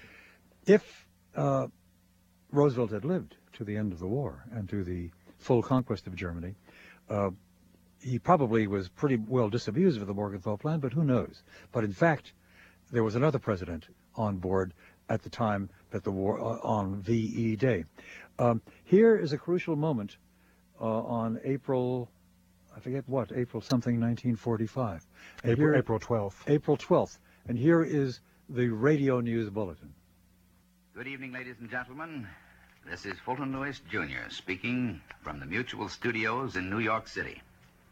S1: If uh, Roosevelt had lived to the end of the war and to the full conquest of Germany, uh, he probably was pretty well disabused of the Morgenthau plan, but who knows? But in fact, there was another president on board at the time that the war, uh, on V E Day. Um, here is a crucial moment uh, on April, I forget what, April something, nineteen forty-five. And
S2: April,
S1: here,
S2: April twelfth.
S1: April twelfth. And here is the radio news bulletin.
S6: Good evening, ladies and gentlemen. This is Fulton Lewis, Junior, speaking from the Mutual Studios in New York City.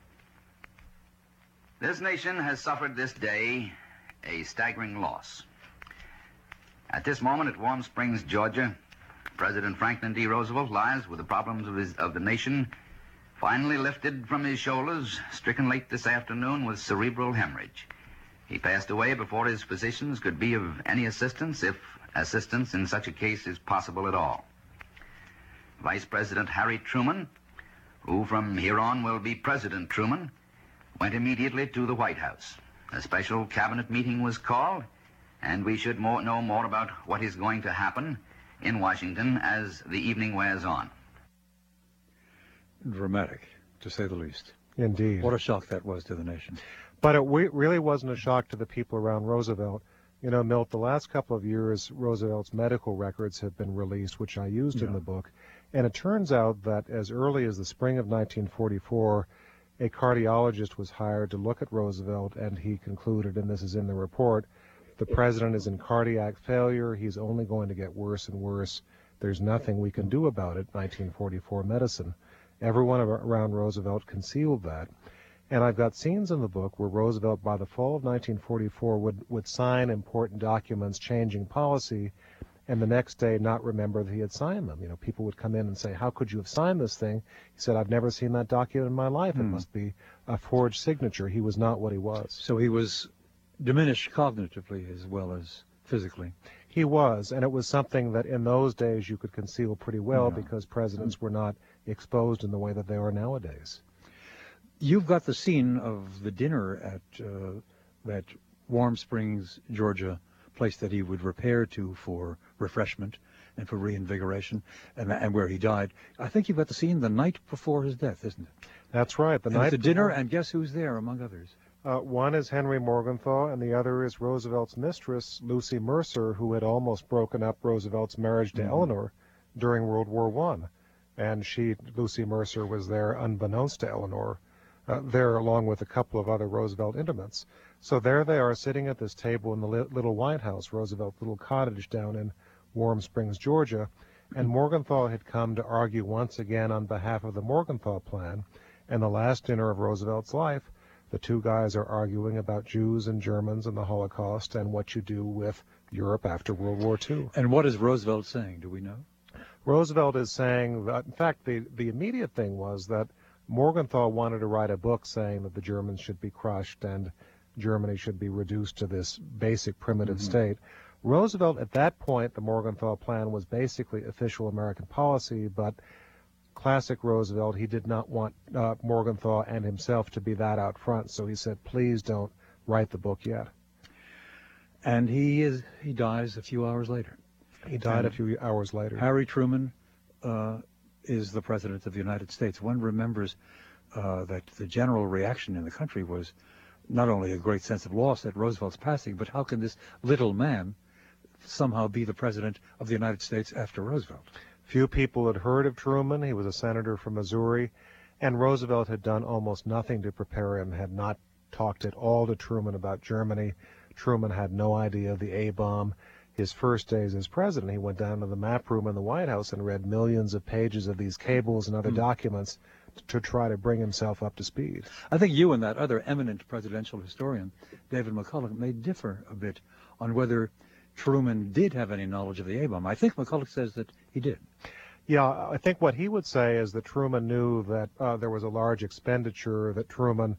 S6: This nation has suffered this day a staggering loss. At this moment at Warm Springs, Georgia, President Franklin D. Roosevelt lies with the problems of, his, of the nation finally lifted from his shoulders, stricken late this afternoon with cerebral hemorrhage. He passed away before his physicians could be of any assistance, if assistance in such a case is possible at all. Vice President Harry Truman, who from here on will be President Truman, went immediately to the White House. A special cabinet meeting was called, and we should more, know more about what is going to happen in Washington as the evening wears on.
S1: Dramatic, to say the least.
S2: Indeed.
S1: What a shock that was to the nation.
S2: But it we, really wasn't a shock to the people around Roosevelt. You know, Milt, the last couple of years, Roosevelt's medical records have been released, which I used yeah. in the book. And it turns out that as early as the spring of nineteen forty-four, a cardiologist was hired to look at Roosevelt, and he concluded, and this is in the report, the president is in cardiac failure. He's only going to get worse and worse. There's nothing we can do about it, nineteen forty-four medicine. Everyone around Roosevelt concealed that. And I've got scenes in the book where Roosevelt, by the fall of nineteen forty-four, would, would sign important documents changing policy, and the next day not remember that he had signed them. You know, people would come in and say, how could you have signed this thing? He said, I've never seen that document in my life. Hmm. It must be a forged signature. He was not what he was.
S1: So he was diminished cognitively as well as physically.
S2: He was, and it was something that in those days you could conceal pretty well
S1: yeah.
S2: because presidents were not exposed in the way that they are nowadays.
S1: You've got the scene of the dinner at uh, that Warm Springs, Georgia place that he would repair to for refreshment and for reinvigoration, and, and where he died. I think you've got the scene the night before his death, isn't it?
S2: That's right. The
S1: and
S2: night
S1: it's a
S2: before.
S1: dinner, and guess who's there, among others?
S2: Uh, one is Henry Morgenthau, and the other is Roosevelt's mistress, Lucy Mercer, who had almost broken up Roosevelt's marriage to mm-hmm. Eleanor during World War One. And she, Lucy Mercer, was there unbeknownst to Eleanor, uh, there along with a couple of other Roosevelt intimates. So there they are sitting at this table in the li- little White House, Roosevelt's little cottage down in Warm Springs, Georgia. And Morgenthau had come to argue once again on behalf of the Morgenthau Plan. And the last dinner of Roosevelt's life, the two guys are arguing about Jews and Germans and the Holocaust and what you do with Europe after World War Two.
S1: And what is Roosevelt saying? Do we know?
S2: Roosevelt is saying that, in fact, the, the immediate thing was that Morgenthau wanted to write a book saying that the Germans should be crushed and Germany should be reduced to this basic primitive
S1: Mm-hmm.
S2: state. Roosevelt, at that point, the Morgenthau Plan was basically official American policy, but classic Roosevelt, he did not want uh, Morgenthau and himself to be that out front, so he said, please don't write the book yet.
S1: And he is he dies a few hours later.
S2: He died
S1: And
S2: a few hours later.
S1: Harry Truman uh, is the President of the United States. One remembers uh, that the general reaction in the country was not only a great sense of loss at Roosevelt's passing, but how can this little man somehow be the President of the United States after Roosevelt?
S2: Few people had heard of Truman. He was a senator from Missouri, and Roosevelt had done almost nothing to prepare him, had not talked at all to Truman about Germany. Truman had no idea of the A-bomb. His first days as president, he went down to the map room in the White House and read millions of pages of these cables and other
S1: Mm.
S2: documents to, to try to bring himself up to speed.
S1: I think you and that other eminent presidential historian, David McCulloch, may differ a bit on whether Truman did have any knowledge of the A-bomb. I think McCulloch says that he did.
S2: Yeah, I think what he would say is that Truman knew that uh, there was a large expenditure that Truman,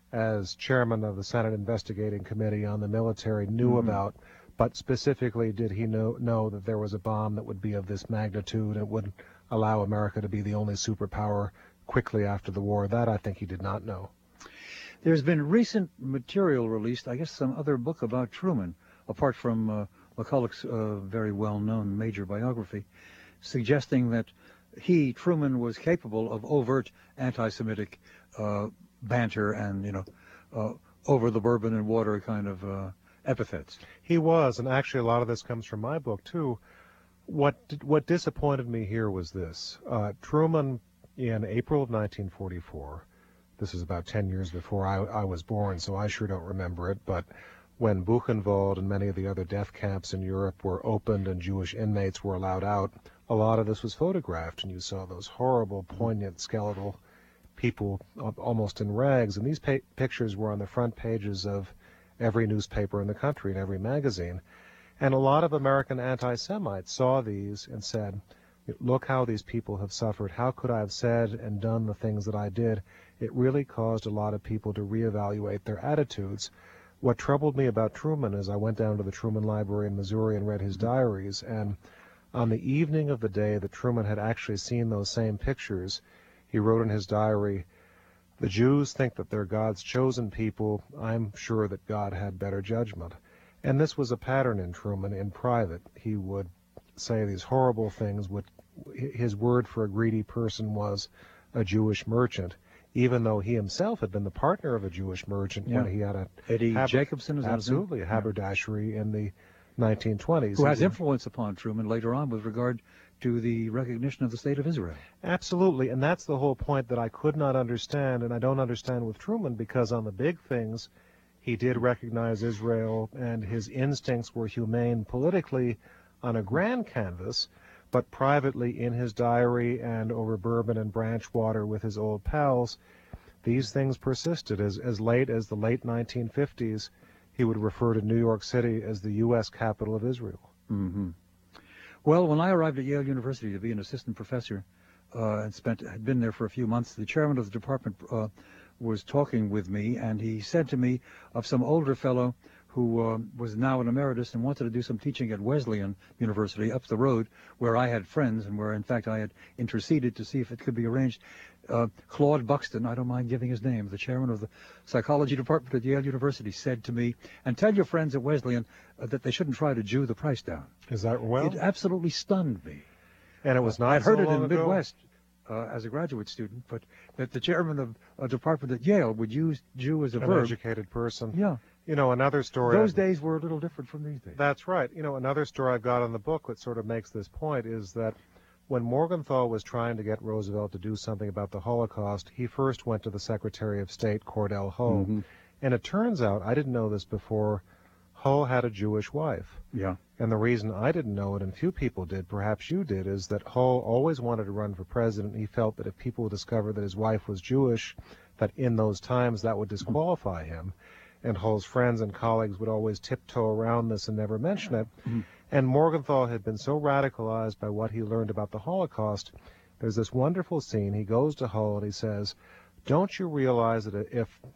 S2: as chairman of the Senate Investigating Committee on the Military, knew
S1: Mhm.
S2: about, but specifically did he know, know that there was a bomb that would be of this magnitude and would allow America to be the only superpower quickly after the war. That I think he did not know.
S1: There's been recent material released, I guess some other book about Truman, apart from uh, McCulloch's uh, very well-known major biography, suggesting that he, Truman, was capable of overt anti-Semitic uh, banter and, you know, uh, over the bourbon and water kind of uh, epithets.
S2: He was, and actually a lot of this comes from my book too. What what disappointed me here was this. Uh, Truman, in April of nineteen forty-four, this is about ten years before I, I was born, so I sure don't remember it, but when Buchenwald and many of the other death camps in Europe were opened and Jewish inmates were allowed out, a lot of this was photographed, and you saw those horrible, poignant, skeletal people almost in rags, and these pa- pictures were on the front pages of every newspaper in the country and every magazine. And a lot of American anti-Semites saw these and said, look how these people have suffered. How could I have said and done the things that I did? It really caused a lot of people to reevaluate their attitudes. What troubled me about Truman is I went down to the Truman Library in Missouri and read his diaries, and on the evening of the day that Truman had actually seen those same pictures, he wrote in his diary, "The Jews think that they're God's chosen people. I'm sure that God had better judgment." And this was a pattern in Truman in private. He would say these horrible things. Would, his word for a greedy person was a Jewish merchant, even though he himself had been the partner of a Jewish merchant
S1: Yeah.
S2: when he had a
S1: Eddie
S2: haber-
S1: Jacobson, is that his name?
S2: absolutely a haberdashery in the nineteen twenties.
S1: Who has
S2: He-
S1: influence upon Truman later on with regard to the recognition of the State of Israel.
S2: Absolutely, and that's the whole point that I could not understand, and I don't understand with Truman, because on the big things, he did recognize Israel, and his instincts were humane politically on a grand canvas, but privately in his diary and over bourbon and branch water with his old pals, these things persisted. As, as late as the late nineteen fifties, he would refer to New York City as the U S capital of Israel.
S1: Mm-hmm. Well, when I arrived at Yale University to be an assistant professor uh, and spent had been there for a few months, the chairman of the department uh, was talking with me, and he said to me of some older fellow who uh, was now an emeritus and wanted to do some teaching at Wesleyan University up the road, where I had friends and where, in fact, I had interceded to see if it could be arranged. Uh, Claude Buxton, I don't mind giving his name, the chairman of the psychology department at Yale University, said to me, and tell your friends at Wesleyan uh, that they shouldn't try to Jew the price down.
S2: Is that well?
S1: It absolutely stunned me.
S2: And it was not
S1: I'd heard
S2: so
S1: it in
S2: long
S1: the
S2: ago.
S1: Midwest uh, as a graduate student, but that the chairman of a department at Yale would use Jew as a
S2: An
S1: verb.
S2: educated person.
S1: Yeah.
S2: You know, another story.
S1: Those
S2: I've-
S1: days were a little different from these days.
S2: That's right. You know, another story I've got in the book that sort of makes this point is that when Morgenthau was trying to get Roosevelt to do something about the Holocaust, he first went to the Secretary of State, Cordell Hull.
S1: Mhm.
S2: And it turns out, I didn't know this before, Hull had a Jewish wife.
S1: Yeah.
S2: And the reason I didn't know it, and few people did, perhaps you did, is that Hull always wanted to run for president. He felt that if people discovered that his wife was Jewish, that in those times that would disqualify him. And Hull's friends and colleagues would always tiptoe around this and never mention it.
S1: Mm-hmm.
S2: And Morgenthau had been so radicalized by what he learned about the Holocaust. There's this wonderful scene. He goes to Hull and he says, "Don't you realize that if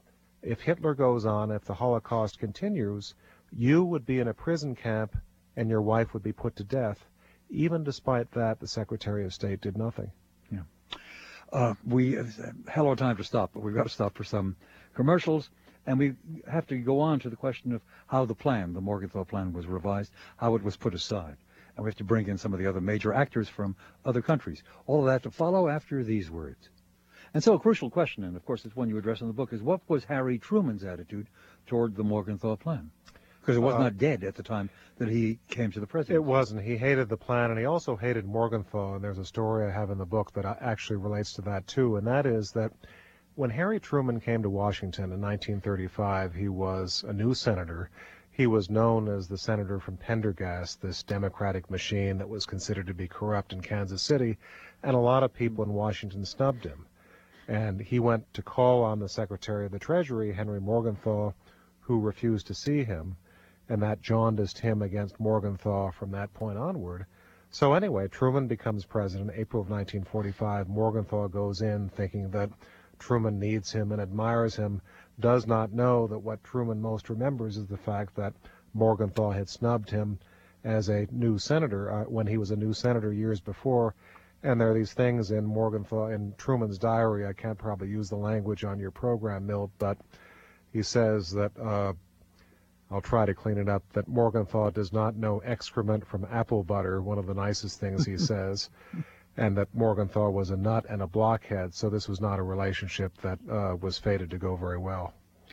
S2: if Hitler goes on, if the Holocaust continues, you would be in a prison camp and your wife would be put to death. Even despite that, the Secretary of State did nothing.
S1: Yeah. Uh, we, uh, hell of a time to stop, but we've got to stop for some commercials. And we have to go on to the question of how the plan, the Morgenthau plan, was revised, how it was put aside. And we have to bring in some of the other major actors from other countries. All of that to follow after these words. And so a crucial question, and of course it's one you address in the book, is what was Harry Truman's attitude toward the Morgenthau plan? Because it was uh, not dead at the time that he came to the presidency.
S2: It wasn't. He hated the plan, and he also hated Morgenthau. And there's a story I have in the book that actually relates to that, too. And that is that when Harry Truman came to Washington in nineteen thirty-five, he was a new senator. He was known as the senator from Pendergast, this Democratic machine that was considered to be corrupt in Kansas City. And a lot of people in Washington snubbed him. And he went to call on the Secretary of the Treasury, Henry Morgenthau, who refused to see him. And that jaundiced him against Morgenthau from that point onward. So anyway, Truman becomes president in April of nineteen forty-five. Morgenthau goes in thinking that Truman needs him and admires him, does not know that what Truman most remembers is the fact that Morgenthau had snubbed him as a new senator uh, when he was a new senator years before. And there are these things in Morgenthau, in Truman's diary. I can't probably use the language on your program, Milt, but he says that, uh, I'll try to clean it up, that Morgenthau does not know excrement from apple butter, one of the nicest things he says, and that Morgenthau was a nut and a blockhead, so this was not a relationship that uh, was fated to go very well.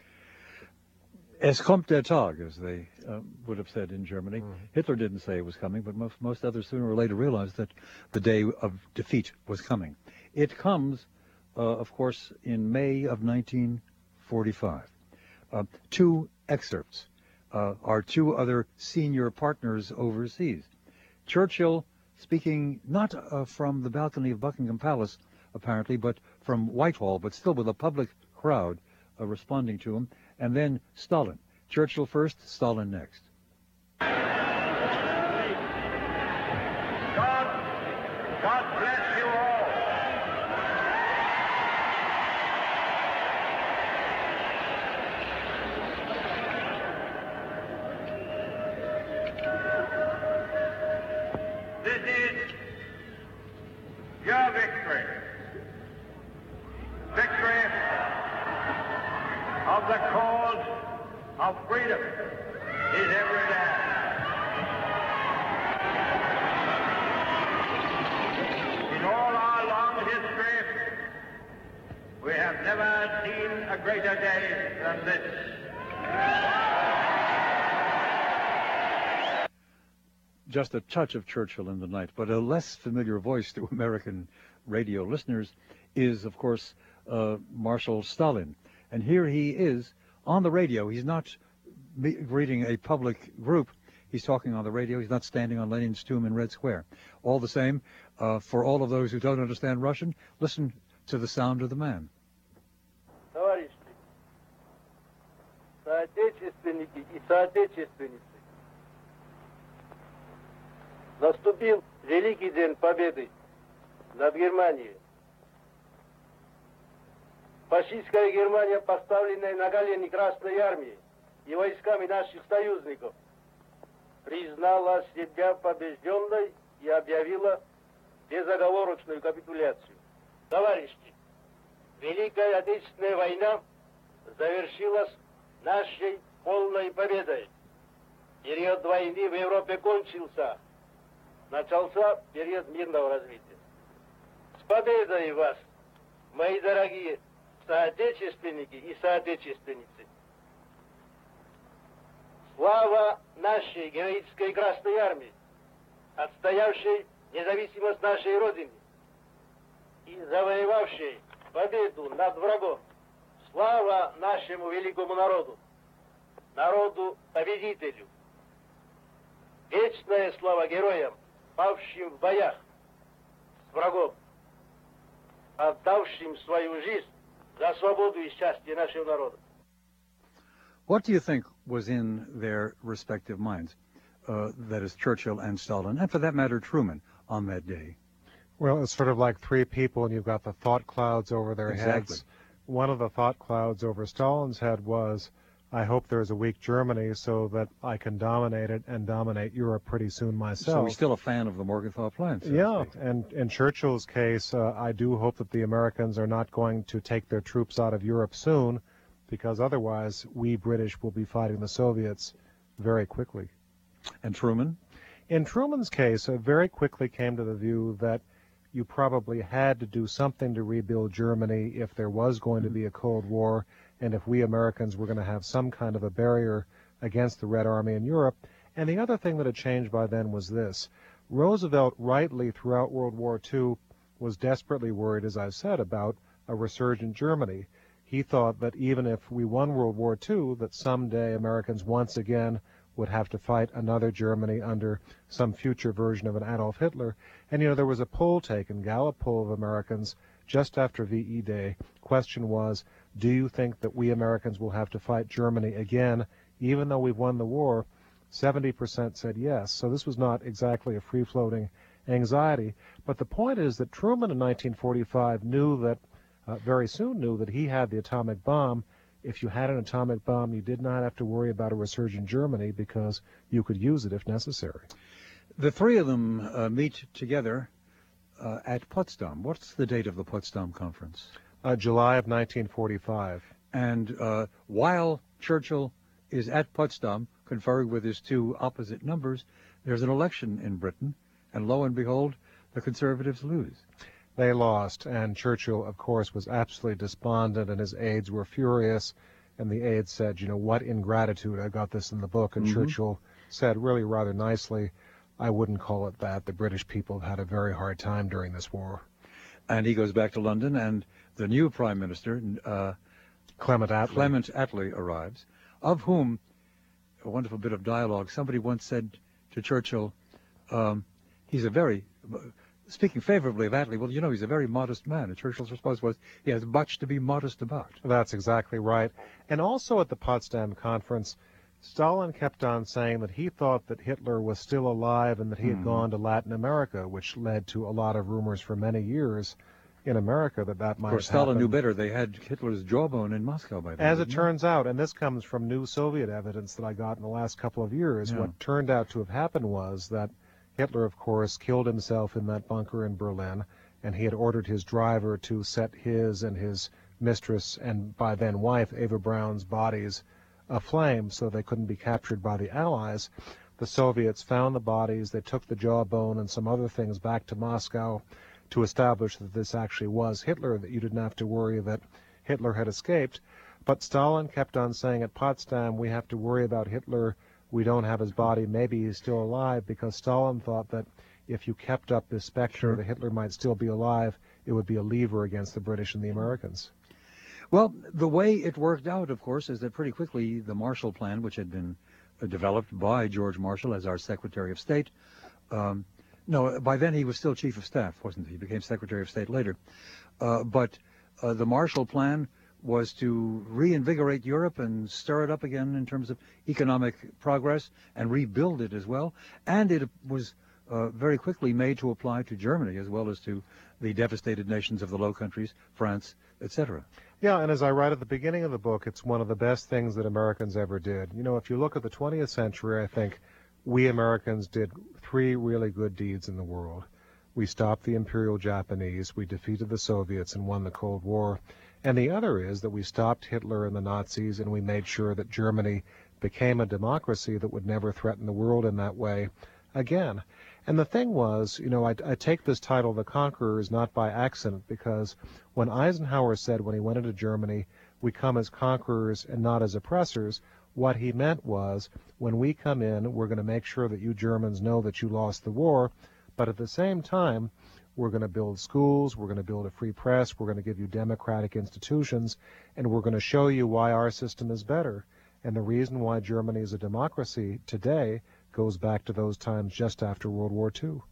S1: Es kommt der Tag, as they uh, would have said in Germany.
S2: Mm.
S1: Hitler didn't say it was coming, but most, most others sooner or later realized that the day of defeat was coming. It comes, uh, of course, in May of nineteen forty-five. Uh, two excerpts uh, are two other senior partners overseas. Churchill speaking not uh, from the balcony of Buckingham Palace, apparently, but from Whitehall, but still with a public crowd uh, responding to him. And then Stalin. Churchill first, Stalin next.
S4: God, God bless you all. This is your victory. Victory of the cause of freedom is every day. In all our long history, we have never seen a greater day than this.
S1: Just a touch of Churchill in the night, but a less familiar voice to American radio listeners is, of course, uh, Marshal Stalin. And here he is on the radio. He's not me- greeting a public group. He's talking on the radio. He's not standing on Lenin's tomb in Red Square. All the same, uh, for all of those who don't understand Russian, listen to the sound of the man.
S7: Товарищи, соотечественники и соотечественницы, наступил великий день победы над Германией. Фашистская Германия, поставленная на колени Красной Армии и войсками наших союзников, признала себя побежденной и объявила безоговорочную капитуляцию. Товарищи, Великая Отечественная война завершилась нашей полной победой. Период войны в Европе кончился. Начался период мирного развития. С победой вас, мои дорогие соотечественники и соотечественницы. Слава нашей героической Красной Армии, отстоявшей независимость нашей Родины и завоевавшей победу над врагом. Слава нашему великому народу, народу-победителю. Вечная слава героям, павшим в боях с врагом, отдавшим свою жизнь за свободу и счастье нашего народа.
S1: What do you think was in their respective minds, uh, that is Churchill and Stalin, and for that matter Truman, on that day?
S2: Well, it's sort of like three people, and you've got the thought clouds over their
S1: Exactly.
S2: heads. One of the thought clouds over Stalin's head was, I hope there's a weak Germany so that I can dominate it and dominate Europe pretty soon myself.
S1: So he's still a fan of the Morgenthau plan. So
S2: yeah, and in Churchill's case, uh, I do hope that the Americans are not going to take their troops out of Europe soon, because otherwise we British will be fighting the Soviets very quickly.
S1: And Truman?
S2: In Truman's case, uh, very quickly came to the view that you probably had to do something to rebuild Germany if there was going to be a Cold War, and if we Americans were going to have some kind of a barrier against the Red Army in Europe. And the other thing that had changed by then was this. Roosevelt, rightly, throughout World War Two, was desperately worried, as I've said, about a resurgent Germany. He thought that even if we won World War Two, that someday Americans once again would have to fight another Germany under some future version of an Adolf Hitler. And, you know, there was a poll taken, Gallup poll of Americans, just after V E Day. Question was, do you think that we Americans will have to fight Germany again, even though we've won the war? seventy percent said yes. So this was not exactly a free-floating anxiety. But the point is that Truman in nineteen forty-five knew that, uh, very soon knew that he had the atomic bomb. If you had an atomic bomb, you did not have to worry about a resurgent Germany because you could use it if necessary.
S1: The three of them uh, meet together uh, at Potsdam. What's the date of the Potsdam Conference?
S2: Uh, July of nineteen forty-five.
S1: And uh, while Churchill is at Potsdam conferring with his two opposite numbers, there's an election in Britain, and lo and behold, the Conservatives lose.
S2: They lost, and Churchill, of course, was absolutely despondent, and his aides were furious, and the aides said, you know, what ingratitude. I got this in the book, and mm-hmm. Churchill said really rather nicely, I wouldn't call it that. The British people have had a very hard time during this war.
S1: And he goes back to London, and the new Prime Minister, uh,
S2: Clement Attlee.
S1: Clement Attlee arrives, of whom, a wonderful bit of dialogue, somebody once said to Churchill, um, he's a very, speaking favorably of Attlee, well, you know, he's a very modest man. And Churchill's response was, he has much to be modest about.
S2: That's exactly right. And also at the Potsdam Conference, Stalin kept on saying that he thought that Hitler was still alive and that he had mm. gone to Latin America, which led to a lot of rumors for many years in America that that might have happened. Of course,
S1: Stalin knew better. They had Hitler's jawbone in Moscow by then.
S2: As it turns out, and this comes from new Soviet evidence that I got in the last couple of years, yeah. what turned out to have happened was that Hitler, of course, killed himself in that bunker in Berlin, and he had ordered his driver to set his and his mistress and by then wife, Eva Braun's, bodies aflame so they couldn't be captured by the Allies. The Soviets found the bodies, they took the jawbone and some other things back to Moscow to establish that this actually was Hitler, that you didn't have to worry that Hitler had escaped. But Stalin kept on saying at Potsdam, we have to worry about Hitler, we don't have his body, maybe he's still alive, because Stalin thought that if you kept up this specter sure. that Hitler might still be alive, it would be a lever against the British and the Americans.
S1: Well, the way it worked out, of course, is that pretty quickly the Marshall Plan, which had been uh, developed by George Marshall as our Secretary of State, um, no, by then he was still Chief of Staff, wasn't he? He became Secretary of State later. Uh, but uh, the Marshall Plan was to reinvigorate Europe and stir it up again in terms of economic progress and rebuild it as well. And it was uh, very quickly made to apply to Germany as well as to the devastated nations of the Low Countries, France, et cetera.
S2: Yeah, and as I write at the beginning of the book, it's one of the best things that Americans ever did. You know, if you look at the twentieth century, I think we Americans did three really good deeds in the world. We stopped the Imperial Japanese, we defeated the Soviets and won the Cold War. And the other is that we stopped Hitler and the Nazis, and we made sure that Germany became a democracy that would never threaten the world in that way again. And the thing was, you know, I, I take this title, The Conquerors, not by accident, because when Eisenhower said when he went into Germany, we come as conquerors and not as oppressors, what he meant was, when we come in, we're going to make sure that you Germans know that you lost the war, but at the same time, we're going to build schools, we're going to build a free press, we're going to give you democratic institutions, and we're going to show you why our system is better. And the reason why Germany is a democracy today goes back to those times just after World War Two.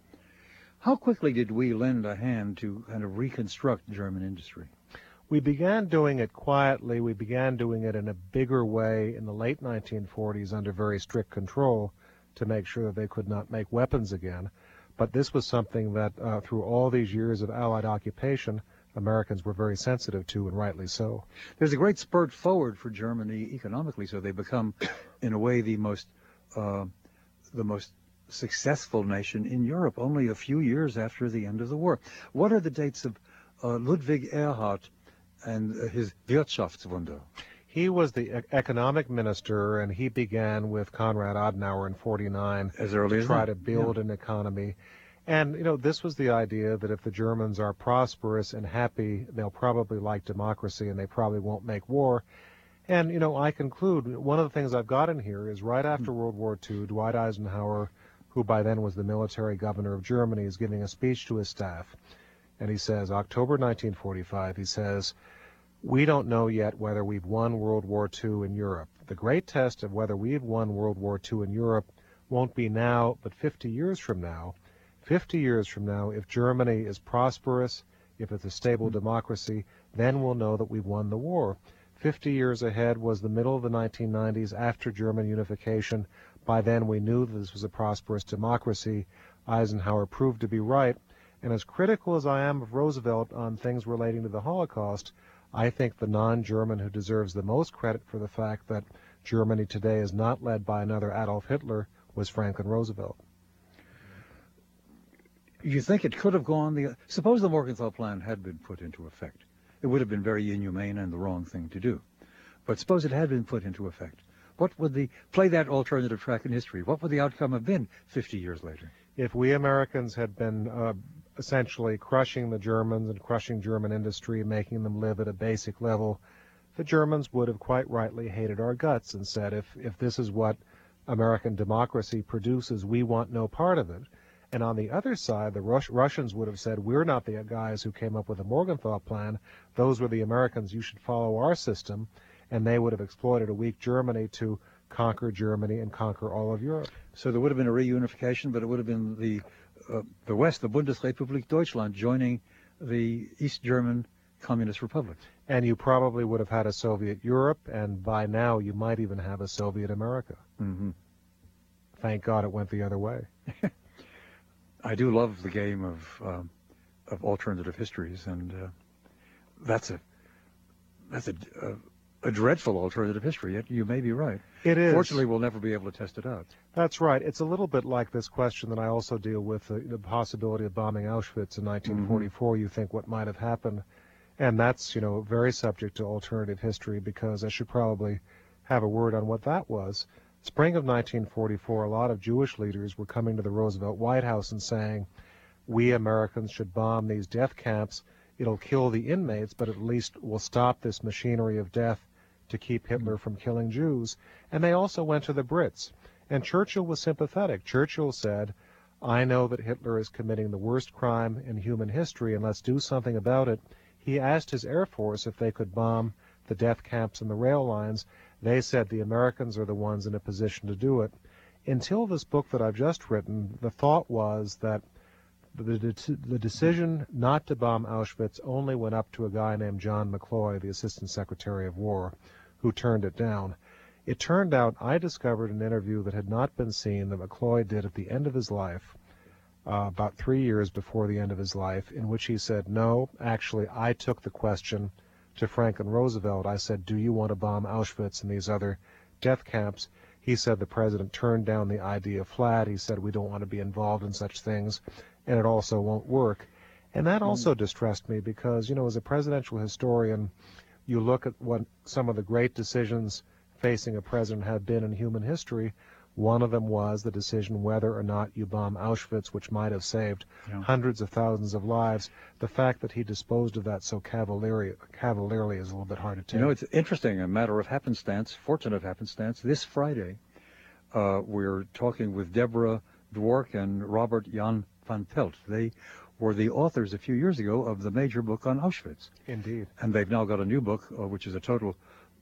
S1: How quickly did we lend a hand to kind of reconstruct German industry?
S2: We began doing it quietly. We began doing it in a bigger way in the late nineteen forties under very strict control to make sure that they could not make weapons again. But this was something that, uh, through all these years of Allied occupation, Americans were very sensitive to, and rightly so.
S1: There's a great spurt forward for Germany economically, so they become, in a way, the most uh, the most successful nation in Europe, only a few years after the end of the war. What are the dates of uh, Ludwig Erhard and uh, his Wirtschaftswunder?
S2: He was the e- economic minister, and he began with Konrad Adenauer in forty-nine
S1: As early
S2: to
S1: as
S2: try
S1: that,
S2: to build
S1: yeah.
S2: an economy. And, you know, this was the idea that if the Germans are prosperous and happy, they'll probably like democracy and they probably won't make war. And, you know, I conclude, one of the things I've got in here is right after World War Two, Dwight Eisenhower, who by then was the military governor of Germany, is giving a speech to his staff. And he says, October nineteen forty-five, he says, "We don't know yet whether we've won World War Two in Europe. The great test of whether we've won World War Two in Europe won't be now, but fifty years from now. fifty years from now, if Germany is prosperous, if it's a stable democracy, then we'll know that we've won the war." fifty years ahead was the middle of the nineteen nineties after German unification. By then we knew that this was a prosperous democracy. Eisenhower proved to be right. And as critical as I am of Roosevelt on things relating to the Holocaust, I think the non-German who deserves the most credit for the fact that Germany today is not led by another Adolf Hitler was Franklin Roosevelt.
S1: You think it could have gone the... Suppose the Morgenthau Plan had been put into effect. It would have been very inhumane and the wrong thing to do. But suppose it had been put into effect. What would the... Play that alternative track in history. What would the outcome have been fifty years later?
S2: If we Americans had been uh, essentially crushing the Germans and crushing German industry, making them live at a basic level, the Germans would have quite rightly hated our guts and said, if, if this is what American democracy produces, we want no part of it. And on the other side, the Rus- Russians would have said, we're not the guys who came up with the Morgenthau Plan. Those were the Americans. You should follow our system. And they would have exploited a weak Germany to conquer Germany and conquer all of Europe.
S1: So there would have been a reunification, but it would have been the uh, the West, the Bundesrepublik Deutschland, joining the East German Communist Republic.
S2: And you probably would have had a Soviet Europe, and by now you might even have a Soviet America.
S1: Mm-hmm.
S2: Thank God it went the other way.
S1: I do love the game of um, of alternative histories, and uh, that's a that's a, a a dreadful alternative history. Yet you may be right.
S2: It is.
S1: Fortunately, we'll never be able to test it out.
S2: That's right. It's a little bit like this question that I also deal with, uh, the possibility of bombing Auschwitz in nineteen forty-four. Mm-hmm. You think what might have happened, and that's, you know, very subject to alternative history, because I should probably have a word on what that was. Spring of nineteen forty-four, a lot of Jewish leaders were coming to the Roosevelt White House and saying, we Americans should bomb these death camps. It'll kill the inmates, but at least will stop this machinery of death to keep Hitler from killing Jews. And they also went to the Brits. And Churchill was sympathetic. Churchill said, I know that Hitler is committing the worst crime in human history, and let's do something about it. He asked his Air Force if they could bomb the death camps and the rail lines. They said the Americans are the ones in a position to do it. Until this book that I've just written, the thought was that the, the, the decision not to bomb Auschwitz only went up to a guy named John McCloy, the Assistant Secretary of War, who turned it down. It turned out I discovered an interview that had not been seen that McCloy did at the end of his life, uh, about three years before the end of his life, in which he said, no, actually, I took the question to Franklin Roosevelt. I said, do you want to bomb Auschwitz and these other death camps? He said the president turned down the idea flat. He said we don't want to be involved in such things, and it also won't work. And that also mm. distressed me because, you know, as a presidential historian, you look at what some of the great decisions facing a president have been in human history. One of them was the decision whether or not you bomb Auschwitz, which might have saved yeah. hundreds of thousands of lives. The fact that he disposed of that so cavalierly, cavalierly is a little bit hard to take.
S1: You know, it's interesting, a matter of happenstance, fortunate happenstance. This Friday, uh, we're talking with Deborah Dwork and Robert Jan van Pelt. They were the authors a few years ago of the major book on Auschwitz.
S2: Indeed.
S1: And they've now got a new book, uh, which is a total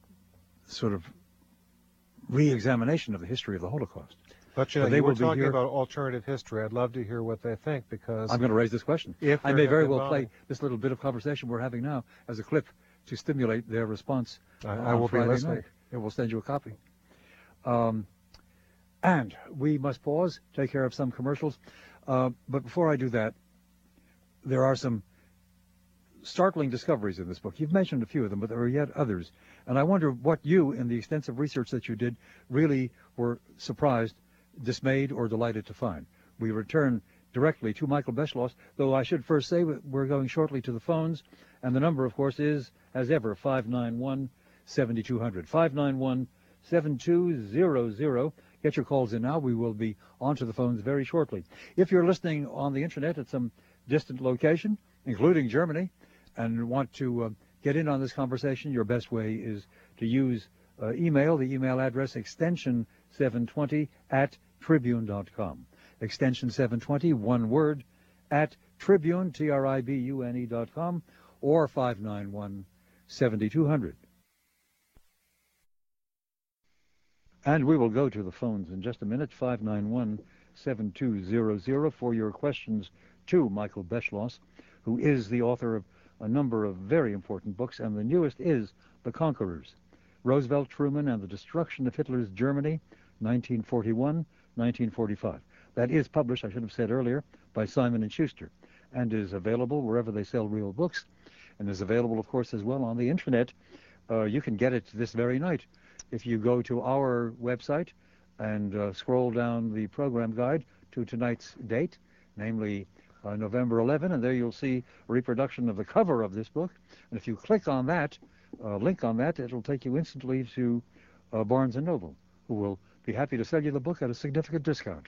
S1: sort of re-examination of the history of the Holocaust.
S2: But you know,
S1: so they
S2: you
S1: will
S2: were talking
S1: here.
S2: about alternative history. I'd love to hear what they think, because
S1: I'm going to raise this question.
S2: If
S1: I may very well play this little bit of conversation we're having now as a clip to stimulate their response.
S2: I, I will
S1: Friday
S2: be listening.
S1: Night. And we'll send you a copy. Um, and we must pause, take care of some commercials. Uh, but before I do that, there are some startling discoveries in this book. You've mentioned a few of them, but there are yet others. And I wonder what you, in the extensive research that you did, really were surprised, dismayed, or delighted to find. We return directly to Michael Beschloss, though I should first say we're going shortly to the phones, and the number, of course, is, as ever, five nine one, seven two zero zero. five nine one, seven two zero zero. Get your calls in now. We will be onto the phones very shortly. If you're listening on the Internet at some distant location, including Germany, and want to uh, get in on this conversation, your best way is to use uh, email, the email address extension seven twenty at tribune dot com. Extension seven twenty, one word, at tribune, T R I B U N E dot com, or five nine one, seven two zero zero. And we will go to the phones in just a minute, five nine one, seven two zero zero, for your questions to Michael Beschloss, who is the author of a number of very important books, and the newest is The Conquerors, Roosevelt, Truman, and the Destruction of Hitler's Germany, nineteen forty-one, nineteen forty-five. That is published, I should have said earlier, by Simon and Schuster, and is available wherever they sell real books, and is available, of course, as well on the Internet. Uh, you can get it this very night. If you go to our website and uh, scroll down the program guide to tonight's date, namely uh, November eleventh, and there you'll see a reproduction of the cover of this book. And if you click on that, uh, link on that, it'll take you instantly to uh, Barnes and Noble, who will be happy to sell you the book at a significant discount.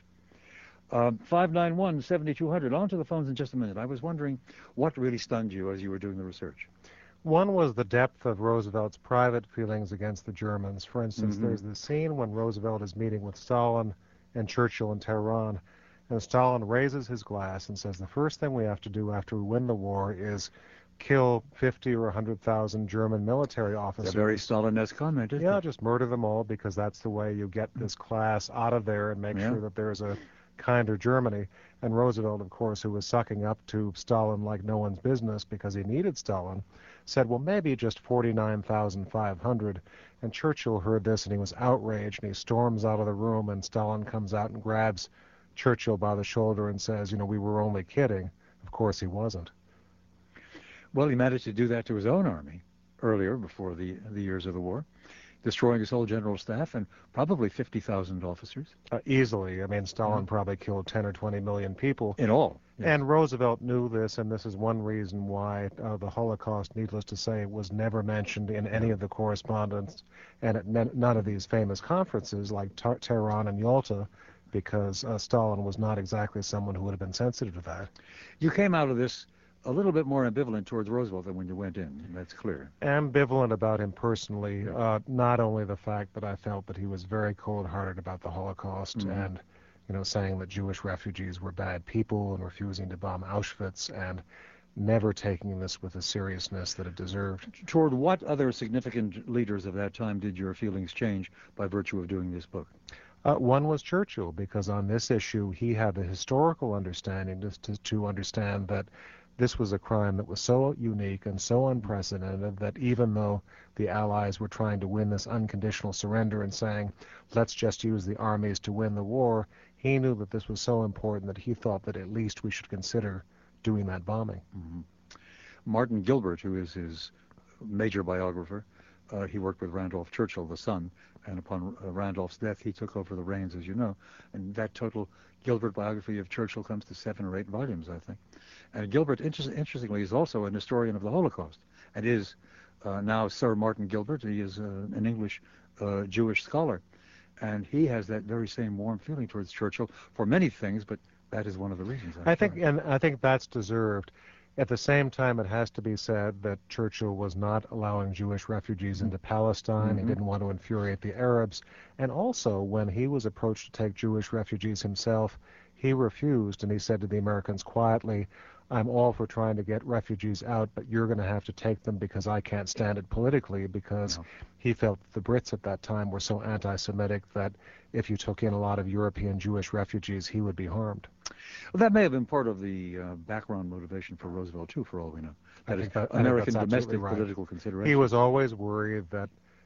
S1: Uh, five nine one, seven two zero zero. On to the phones in just a minute. I was wondering what really stunned you as you were doing the research.
S2: One was the depth of Roosevelt's private feelings against the Germans. For instance,
S1: Mhm.
S2: there's the scene when Roosevelt is meeting with Stalin and Churchill in Tehran, and Stalin raises his glass and says, the first thing we have to do after we win the war is kill fifty or one hundred thousand German military officers.
S1: It's a very Stalin-esque comment, isn't
S2: Yeah,
S1: it?
S2: just murder them all, because that's the way you get this class out of there and make
S1: Yeah.
S2: sure that there's a kinder Germany. And Roosevelt, of course, who was sucking up to Stalin like no one's business because he needed Stalin, said, well, maybe just forty-nine thousand five hundred. And Churchill heard this and he was outraged, and he storms out of the room, and Stalin comes out and grabs Churchill by the shoulder and says, you know, we were only kidding. Of course he wasn't.
S1: Well, he managed to do that to his own army earlier, before the, the years of the war, destroying his whole general staff and probably fifty thousand officers.
S2: Uh, easily. I mean, Stalin
S1: Yeah.
S2: probably killed ten or twenty million people.
S1: In all. Yes.
S2: And Roosevelt knew this, and this is one reason why uh, the Holocaust, needless to say, was never mentioned in any of the correspondence and at n- none of these famous conferences like Tar- Tehran and Yalta, because uh, Stalin was not exactly someone who would have been sensitive to that.
S1: You came out of this a little bit more ambivalent towards Roosevelt than when you went in. That's clear.
S2: Ambivalent about him personally,
S1: Yeah.
S2: uh, not only the fact that I felt that he was very cold-hearted about the Holocaust
S1: Mhm.
S2: and, you know, saying that Jewish refugees were bad people and refusing to bomb Auschwitz and never taking this with the seriousness that it deserved.
S1: Toward what other significant leaders of that time did your feelings change by virtue of doing this book?
S2: Uh, one was Churchill, because on this issue he had the historical understanding to, to, to understand that this was a crime that was so unique and so unprecedented that even though the Allies were trying to win this unconditional surrender and saying, let's just use the armies to win the war, he knew that this was so important that he thought that at least we should consider doing that bombing.
S1: Mm-hmm. Martin Gilbert, who is his major biographer, uh, he worked with Randolph Churchill, the son, and upon uh, Randolph's death, he took over the reins, as you know. And that total Gilbert biography of Churchill comes to seven or eight volumes, I think. And Gilbert, inter- interestingly, is also an historian of the Holocaust, and is uh, now Sir Martin Gilbert. He is uh, an English uh, Jewish scholar, and he has that very same warm feeling towards Churchill for many things, but that is one of the reasons. I'm
S2: I think,
S1: sure.
S2: and I think that's deserved. At the same time, it has to be said that Churchill was not allowing Jewish refugees into Palestine.
S1: Mm-hmm.
S2: He didn't want to infuriate the Arabs. And also, when he was approached to take Jewish refugees himself, he refused, and he said to the Americans quietly, I'm all for trying to get refugees out, but you're going to have to take them because I can't stand it politically, because
S1: No.
S2: he felt the Brits at that time were so anti-Semitic that if you took in a lot of European Jewish refugees, he would be harmed.
S1: Well, that may have been part of the uh, background motivation for Roosevelt, too, for all we know.
S2: I
S1: That is
S2: think that- I think
S1: American
S2: that's absolutely
S1: domestic
S2: right.
S1: political consideration.
S2: He was always worried that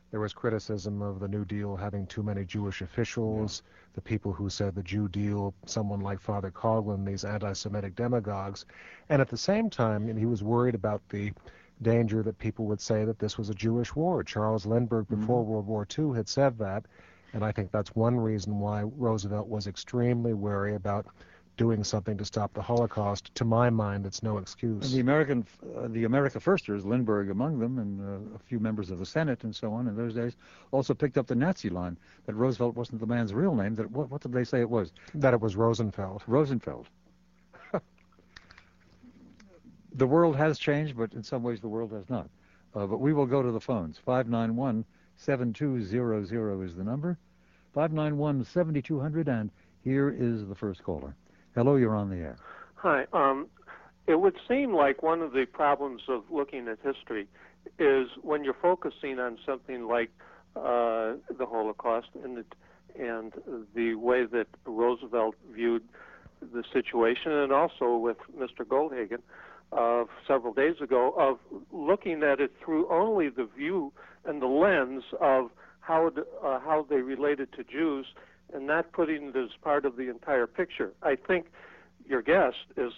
S2: There was criticism of the New Deal having too many Jewish officials, yeah. the people who said the Jew deal, someone like Father Coughlin, these anti-Semitic demagogues. And at the same time, he was worried about the danger that people would say that this was a Jewish war. Charles Lindbergh, before mm-hmm. World War Two, had said that, and I think that's one reason why Roosevelt was extremely wary about doing something to stop the Holocaust. To my mind, it's no excuse.
S1: And the American, uh, the America Firsters, Lindbergh among them, and uh, a few members of the Senate and so on in those days, also picked up the Nazi line that Roosevelt wasn't the man's real name. That what, what did they say it was?
S2: That it was Rosenfeld.
S1: Rosenfeld. The world has changed, but in some ways the world has not. Uh, but we will go to the phones. five nine one, seven two zero zero is the number. five nine one, seven two zero zero, and here is the first caller. Hello, you're on the air.
S8: Hi. Um, it would seem like one of the problems of looking at history is when you're focusing on something like uh, the Holocaust and the, and the way that Roosevelt viewed the situation, and also with Mister Goldhagen uh, several days ago, of looking at it through only the view and the lens of how the, uh, how they related to Jews, and not putting it as part of the entire picture. I think your guest is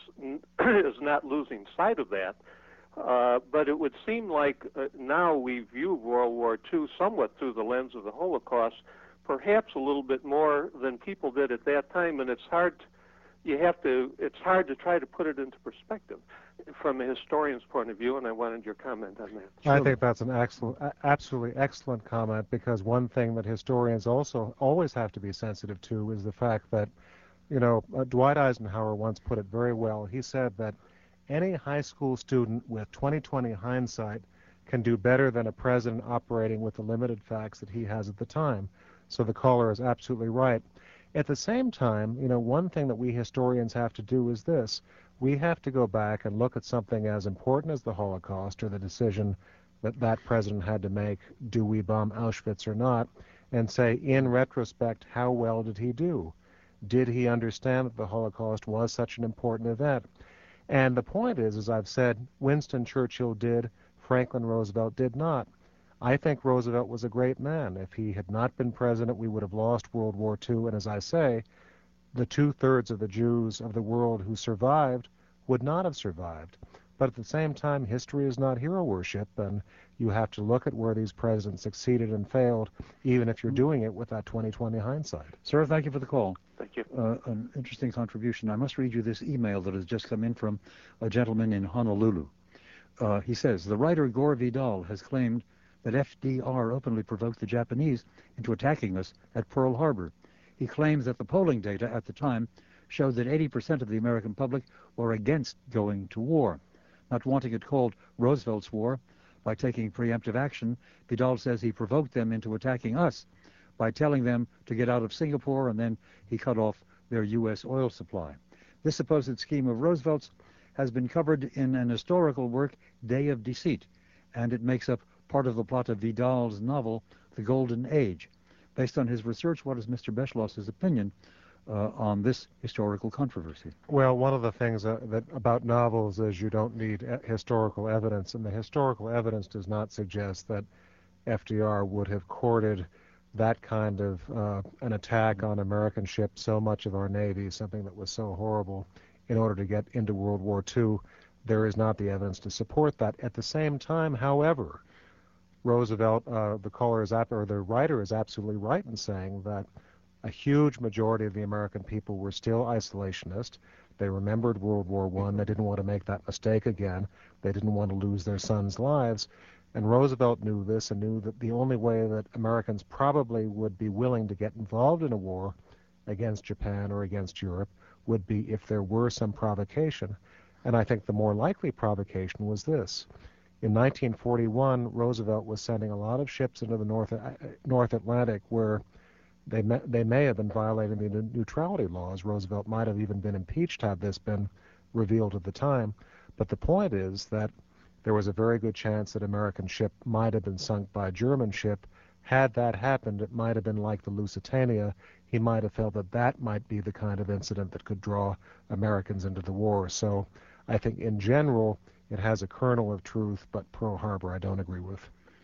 S8: is not losing sight of that, uh, but it would seem like uh, now we view World War Two somewhat through the lens of the Holocaust, perhaps a little bit more than people did at that time, and it's hard. To, you have to. It's hard to try to put it into perspective from a historian's point of view, and I wanted your comment on that.
S2: I think that's an excellent, absolutely excellent comment, because one thing that historians also always have to be sensitive to is the fact that, you know, uh, Dwight Eisenhower once put it very well. He said that any high school student with twenty twenty hindsight can do better than a president operating with the limited facts that he has at the time. So the caller is absolutely right. At the same time, you know, one thing that we historians have to do is this. We have to go back and look at something as important as the Holocaust, or the decision that that president had to make, do we bomb Auschwitz or not, and say, in retrospect, how well did he do? Did he understand that the Holocaust was such an important event? And the point is, as I've said, Winston Churchill did, Franklin Roosevelt did not. I think Roosevelt was a great man. If he had not been president, we would have lost World War Two, and as I say, the two-thirds of the Jews of the world who survived would not have survived. But at the same time, history is not hero worship, and you have to look at where these presidents succeeded and failed, even if you're doing it with that twenty twenty hindsight.
S1: Sir, thank you for the call.
S8: Thank you.
S1: Uh, an interesting contribution. I must read you this email that has just come in from a gentleman in Honolulu. Uh, he says, the writer Gore Vidal has claimed that F D R openly provoked the Japanese into attacking us at Pearl Harbor. He claims that the polling data at the time showed that eighty percent of the American public were against going to war, not wanting it called Roosevelt's War. By taking preemptive action, Vidal says he provoked them into attacking us by telling them to get out of Singapore, and then he cut off their U S oil supply. This supposed scheme of Roosevelt's has been covered in an historical work, Day of Deceit, and it makes up part of the plot of Vidal's novel, The Golden Age. Based on his research, what is Mister Beschloss's opinion uh, on this historical controversy?
S2: Well, one of the things uh, that about novels is you don't need uh, historical evidence, and the historical evidence does not suggest that F D R would have courted that kind of uh, an attack on American ships, so much of our Navy, something that was so horrible, in order to get into World War Two. There is not the evidence to support that. At the same time, however, Roosevelt, uh, the caller is, or the writer is absolutely right in saying that a huge majority of the American people were still isolationist. They remembered World War One. They didn't want to make that mistake again. They didn't want to lose their sons' lives. And Roosevelt knew this and knew that the only way that Americans probably would be willing to get involved in a war against Japan or against Europe would be if there were some provocation. And I think the more likely provocation was this. In nineteen forty-one, Roosevelt was sending a lot of ships into the North, uh, North Atlantic where they may, they may have been violating the neutrality laws. Roosevelt might have even been impeached had this been revealed at the time. But the point is that there was a very good chance that American ship might have been sunk by a German ship. Had that happened, it might have been like the Lusitania. He might have felt that that might be the kind of incident that could draw Americans into the war. So I think in general, it has a kernel of truth, but Pearl Harbor I don't agree with.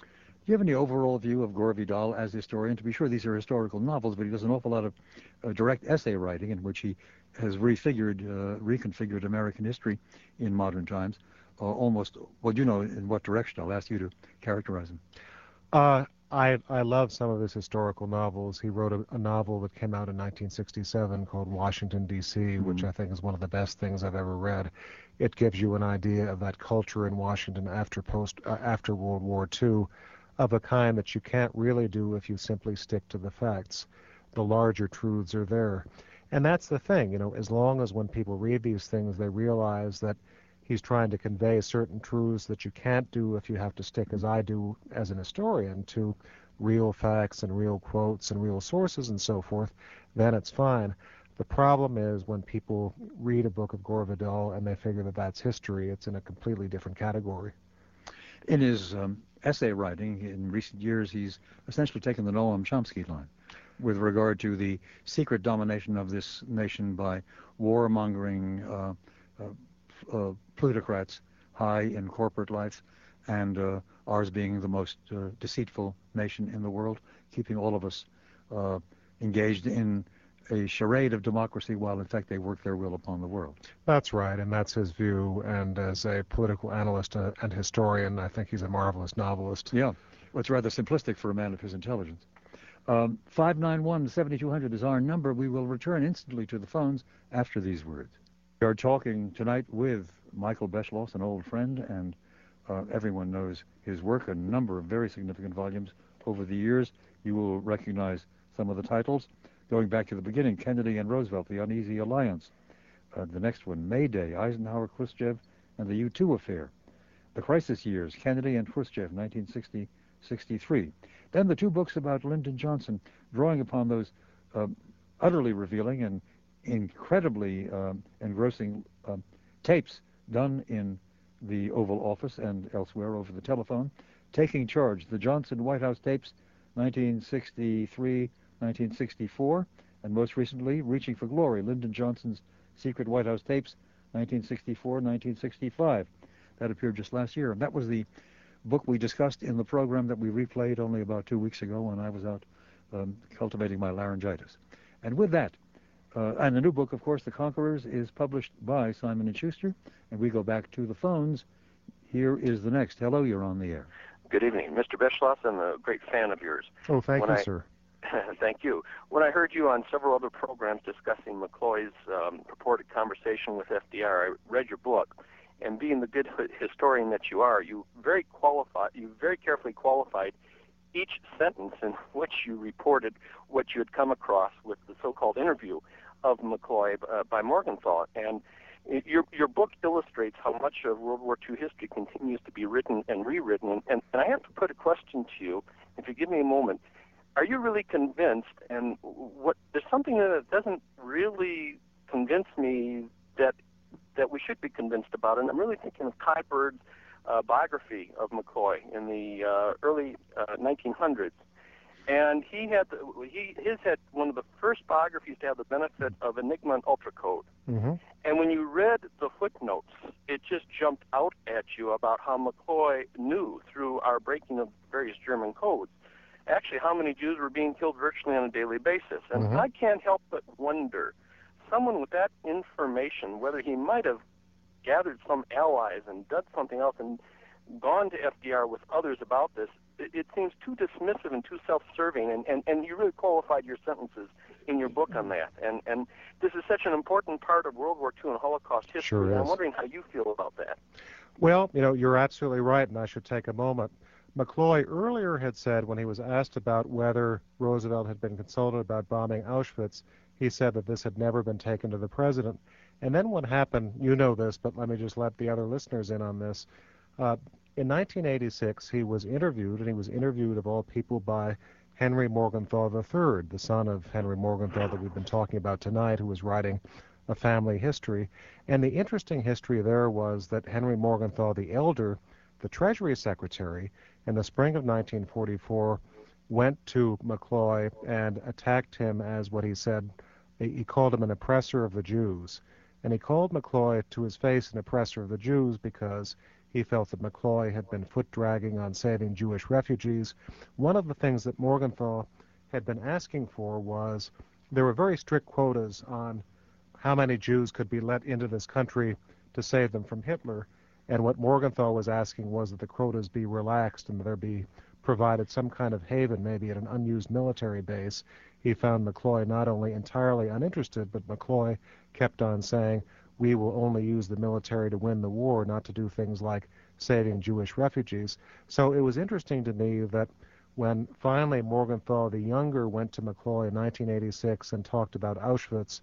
S1: you have any overall view of Gore Vidal as a historian? To be sure, these are historical novels, but he does an awful lot of uh, direct essay writing in which he has refigured, uh, reconfigured American history in modern times. Uh, almost, well, you know in what direction. I'll ask you to characterize him.
S2: Uh, I I love some of his historical novels. He wrote a, a novel that came out in nineteen sixty-seven called Washington, D C, mm-hmm. which I think is one of the best things I've ever read. It gives you an idea of that culture in Washington after post uh, after World War Two, of a kind that you can't really do if you simply stick to the facts. The larger truths are there. And that's the thing, you know, as long as when people read these things, they realize that he's trying to convey certain truths that you can't do if you have to stick, as I do as an historian, to real facts and real quotes and real sources and so forth, then it's fine. The problem is when people read a book of Gore Vidal and they figure that that's history, it's in a completely different category.
S1: In his um, essay writing in recent years, he's essentially taken the Noam Chomsky line with regard to the secret domination of this nation by warmongering uh, uh, Uh, plutocrats high in corporate life, and uh, ours being the most uh, deceitful nation in the world, keeping all of us uh, engaged in a charade of democracy while in fact they work their will upon the world.
S2: That's right, and that's his view, and as a political analyst uh, and historian, I think he's a marvelous novelist.
S1: Yeah, well, it's rather simplistic for a man of his intelligence. Um, five nine one, seven two hundred is our number. We will return instantly to the phones after these words. We are talking tonight with Michael Beschloss, an old friend, and uh, everyone knows his work, a number of very significant volumes over the years. You will recognize some of the titles. Going back to the beginning, Kennedy and Roosevelt, The Uneasy Alliance. Uh, the next one, May Day, Eisenhower, Khrushchev, and the U two Affair. The Crisis Years, Kennedy and Khrushchev, nineteen sixty to sixty-three. Then the two books about Lyndon Johnson, drawing upon those uh, utterly revealing and incredibly um, engrossing um, tapes done in the Oval Office and elsewhere over the telephone. Taking Charge, the Johnson White House tapes, nineteen sixty-three, nineteen sixty-four, and most recently, Reaching for Glory, Lyndon Johnson's secret White House tapes, nineteen sixty-four, nineteen sixty-five. That appeared just last year, and that was the book we discussed in the program that we replayed only about two weeks ago when I was out um, cultivating my laryngitis. And with that, Uh, and the new book, of course, The Conquerors, is published by Simon and Schuster. And we go back to the phones. Here is the next. Hello, you're on the air.
S9: Good evening. Mister Beschloss, I'm a great fan of yours.
S2: Oh, thank
S9: when
S2: you,
S9: I,
S2: sir.
S9: Thank you. When I heard you on several other programs discussing McCloy's um, purported conversation with F D R, I read your book. And being the good historian that you are, you very qualified, you very carefully qualified each sentence in which you reported what you had come across with the so-called interview of McCloy uh, by Morgenthau. And it, your your book illustrates how much of World War Two history continues to be written and rewritten. And, and, and I have to put a question to you, if you give me a moment. Are you really convinced, and what there's something that doesn't really convince me that that we should be convinced about, and I'm really thinking of Kai Bird's uh, biography of McCloy in the uh, early uh, nineteen hundreds. And he had the, he his had one of the first biographies to have the benefit of Enigma and Ultracode.
S2: Mm-hmm.
S9: And when you read the footnotes, it just jumped out at you about how McCloy knew through our breaking of various German codes, actually how many Jews were being killed virtually on a daily basis. And
S2: Mm-hmm.
S9: I can't help but wonder, someone with that information, whether he might have gathered some allies and done something else and gone to F D R with others about this, it, it seems too dismissive and too self-serving, and, and, and you really qualified your sentences in your book on that. And, and this is such an important part of World War Two and Holocaust history,
S2: Sure
S9: and I'm
S2: is.
S9: wondering how you feel about that.
S2: Well, you know, you're absolutely right, and I should take a moment. McCloy earlier had said, when he was asked about whether Roosevelt had been consulted about bombing Auschwitz, he said that this had never been taken to the president. And then what happened, you know this, but let me just let the other listeners in on this. Uh, in nineteen eighty-six, he was interviewed, and he was interviewed, of all people, by Henry Morgenthau the third, the son of Henry Morgenthau that we've been talking about tonight, who was writing A Family History. And the interesting history there was that Henry Morgenthau the elder, the Treasury Secretary, in the spring of nineteen forty-four, went to McCloy and attacked him as what he said, he called him an oppressor of the Jews. And he called McCloy to his face an oppressor of the Jews because He felt that McCloy had been foot-dragging on saving Jewish refugees. One of the things that Morgenthau had been asking for was there were very strict quotas on how many Jews could be let into this country to save them from Hitler. And what Morgenthau was asking was that the quotas be relaxed and there be provided some kind of haven, maybe at an unused military base. He found McCloy not only entirely uninterested, but McCloy kept on saying, we will only use the military to win the war, not to do things like saving Jewish refugees. So it was interesting to me that when finally Morgenthau the Younger went to McCloy in nineteen eighty-six and talked about Auschwitz,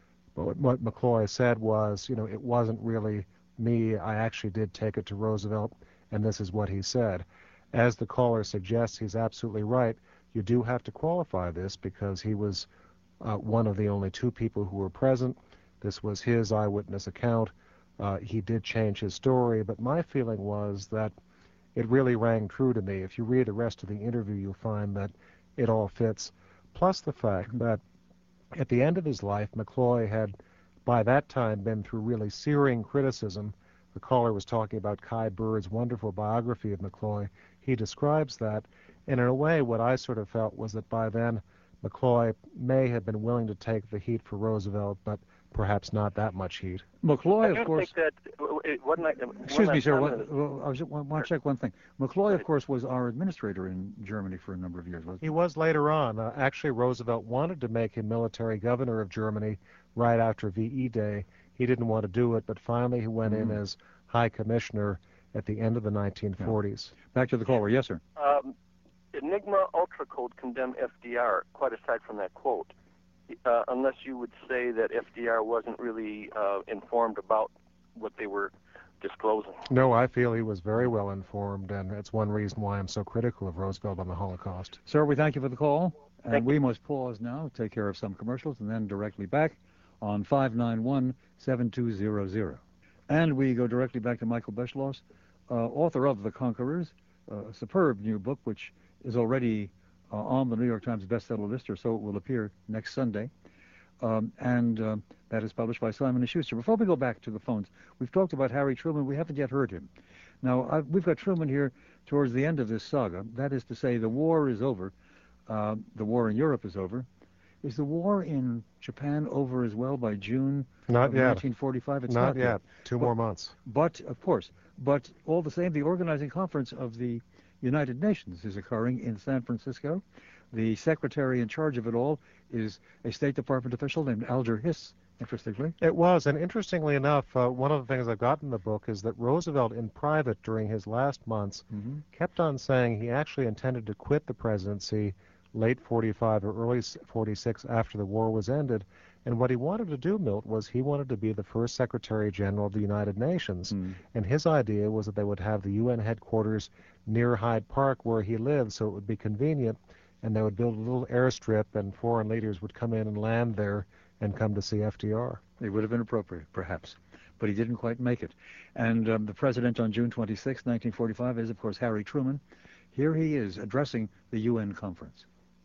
S2: what McCloy said was, you know, it wasn't really me. I actually did take it to Roosevelt, and this is what he said. As the caller suggests, he's absolutely right. You do have to qualify this because he was uh, one of the only two people who were present. This was his eyewitness account. Uh, he did change his story, but my feeling was that it really rang true to me. If you read the rest of the interview, you'll find that it all fits. Plus the fact that at the end of his life, McCloy had, by that time, been through really searing criticism. The caller was talking about Kai Bird's wonderful biography of McCloy. He describes that, and in a way, what I sort of felt was that by then, McCloy may have been willing to take the heat for Roosevelt, but perhaps not that much heat.
S1: McCloy,
S9: I
S1: of course.
S9: Think that, it wasn't like,
S1: Excuse me, sir. What, well, I was, want to check one thing. McCloy, of course, was our administrator in Germany for a number of years, wasn't he?
S2: He was later on. Uh, actually, Roosevelt wanted to make him military governor of Germany right after V E Day. He didn't want to do it, but finally he went mm-hmm. in as High Commissioner at the end of the nineteen forties.
S1: Yeah. Back to the caller. Yes, sir.
S9: Um, Enigma Ultra Code condemned F D R, quite aside from that quote, uh, unless you would say that F D R wasn't really uh, informed about what they were disclosing.
S2: No, I feel he was very well informed, and it's one reason why I'm so critical of Roosevelt on the Holocaust.
S1: Sir, we thank you for the call, and
S9: thank
S1: we
S9: you.
S1: must pause now, take care of some commercials, and then directly back on five nine one, seven two zero zero. And we go directly back to Michael Beschloss, uh, author of The Conquerors, a superb new book which is already uh, on the New York Times bestseller list, or so it will appear next Sunday. Um, and uh, that is published by Simon and Schuster. Before we go back to the phones, we've talked about Harry Truman. We haven't yet heard him. Now, I've, we've got Truman here towards the end of this saga. That is to say, the war is over. Uh, the war in Europe is over. Is the war in Japan over as well by June
S2: not
S1: of
S2: yet.
S1: nineteen forty-five? It's
S2: not,
S1: not
S2: yet.
S1: yet.
S2: Two
S1: but,
S2: more months.
S1: But, of course, but all the same, the organizing conference of the United Nations is occurring in San Francisco. The secretary in charge of it all is a State Department official named Alger Hiss, interestingly.
S2: It was, and interestingly enough, uh, one of the things I've got in the book is that Roosevelt, in private during his last months, mm-hmm. kept on saying he actually intended to quit the presidency late forty-five or early forty-six after the war was ended. And what he wanted to do, Milt, was he wanted to be the first Secretary General of the United Nations. Mm. And his idea was that they would have the U N headquarters near Hyde Park where he lived, so it would be convenient, and they would build a little airstrip, and foreign leaders would come in and land there and come to see F D R.
S1: It would have been appropriate, perhaps, but he didn't quite make it. And um, the president on June twenty-sixth, nineteen forty-five, is, of course, Harry Truman. Here he is addressing the U N conference.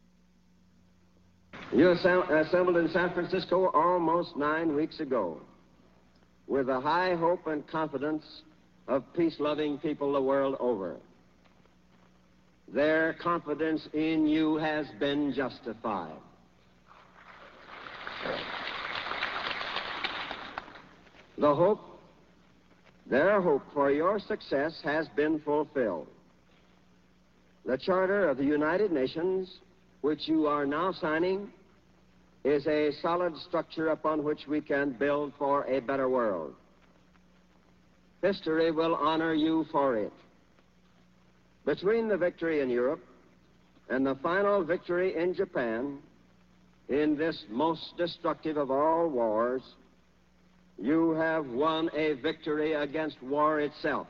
S10: You assembled in San Francisco almost nine weeks ago with the high hope and confidence of peace-loving people the world over. Their confidence in you has been justified. The hope, their hope for your success has been fulfilled. The Charter of the United Nations, which you are now signing, is a solid structure upon which we can build for a better world. History will honor you for it. Between the victory in Europe and the final victory in Japan, in this most destructive of all wars, you have won a victory against war itself.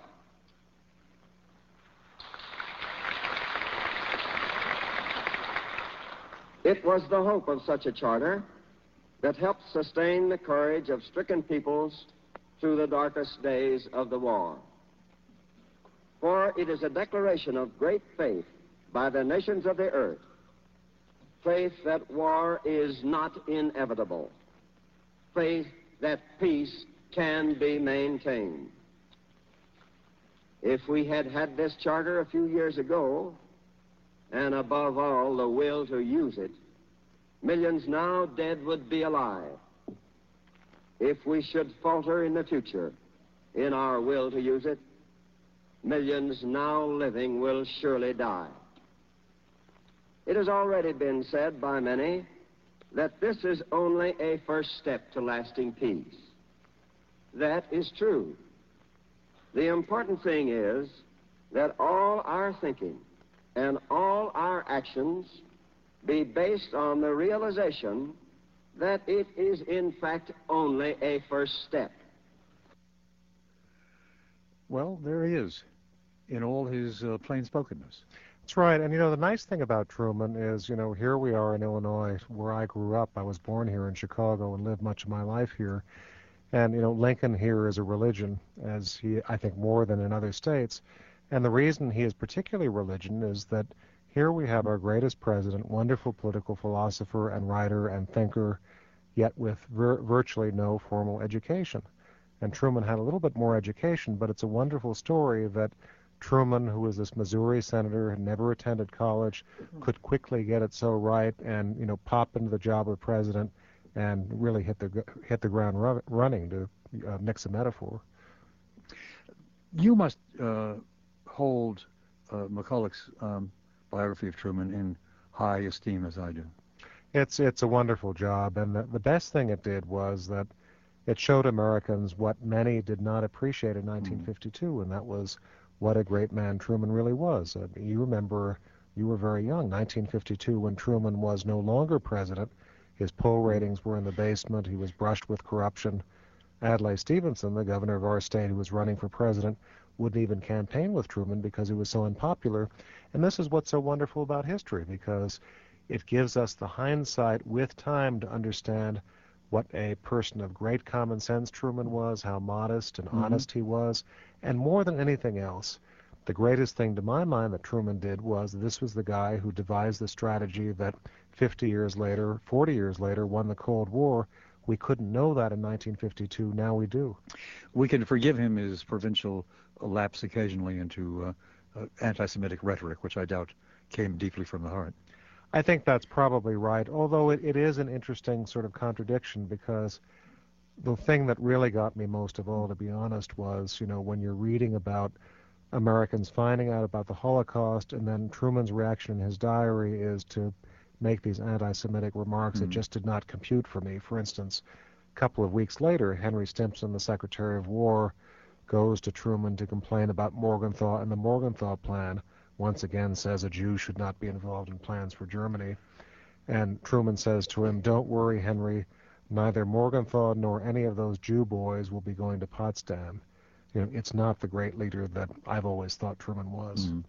S10: It was the hope of such a charter that helped sustain the courage of stricken peoples through the darkest days of the war. For it is a declaration of great faith by the nations of the earth, faith that war is not inevitable, faith that peace can be maintained. if we had had this charter a few years ago, and above all, the will to use it, millions now dead would be alive. If we should falter in the future in our will to use it, millions now living will surely die. It has already been said by many that this is only a first step to lasting peace. That is true. The important thing is that all our thinking and all our actions be based on the realization that it is in fact only a first step.
S1: Well, there he is, in all his uh, plain-spokenness.
S2: That's right. And, you know, the nice thing about Truman is, you know, here we are in Illinois, where I grew up. I was born here in Chicago and lived much of my life here. And, you know, Lincoln here is a religion, as he, I think, more than in other states. And the reason he is particularly religion is that here we have our greatest president, wonderful political philosopher and writer and thinker, yet with vir- virtually no formal education. And Truman had a little bit more education, but it's a wonderful story that Truman, who was this Missouri senator, had never attended college, could quickly get it so right and, you know, pop into the job of president and really hit the hit the ground ru- running, to uh, mix a metaphor.
S1: You must uh, hold uh, McCulloch's um, biography of Truman in high esteem, as I do.
S2: It's it's a wonderful job, and the, the best thing it did was that it showed Americans what many did not appreciate in nineteen fifty-two, mm. and that was what a great man Truman really was. Uh, you remember, you were very young, nineteen fifty-two, when Truman was no longer president. His poll ratings were in the basement. He was brushed with corruption. Adlai Stevenson, the governor of our state who was running for president, wouldn't even campaign with Truman because he was so unpopular. And this is what's so wonderful about history, because it gives us the hindsight with time to understand what a person of great common sense Truman was, how modest and mm-hmm. honest he was, and more than anything else, the greatest thing to my mind that Truman did was this was the guy who devised the strategy that fifty years later, forty years later, won the Cold War. We couldn't know that in nineteen fifty-two. Now we do.
S1: We can forgive him his provincial lapse occasionally into uh, uh, anti-Semitic rhetoric, which I doubt came deeply from the heart.
S2: I think that's probably right, although it, it is an interesting sort of contradiction, because the thing that really got me most of all, to be honest, was, you know, when you're reading about Americans finding out about the Holocaust, and then Truman's reaction in his diary is to make these anti-Semitic remarks. Mm-hmm. It just did not compute for me. For instance, a couple of weeks later, Henry Stimson, the Secretary of War, goes to Truman to complain about Morgenthau and the Morgenthau Plan. Once again says a Jew should not be involved in plans for Germany. And Truman says to him, "Don't worry, Henry, neither Morgenthau nor any of those Jew boys will be going to Potsdam." You know, it's not the great leader that I've always thought Truman was.
S1: Mm.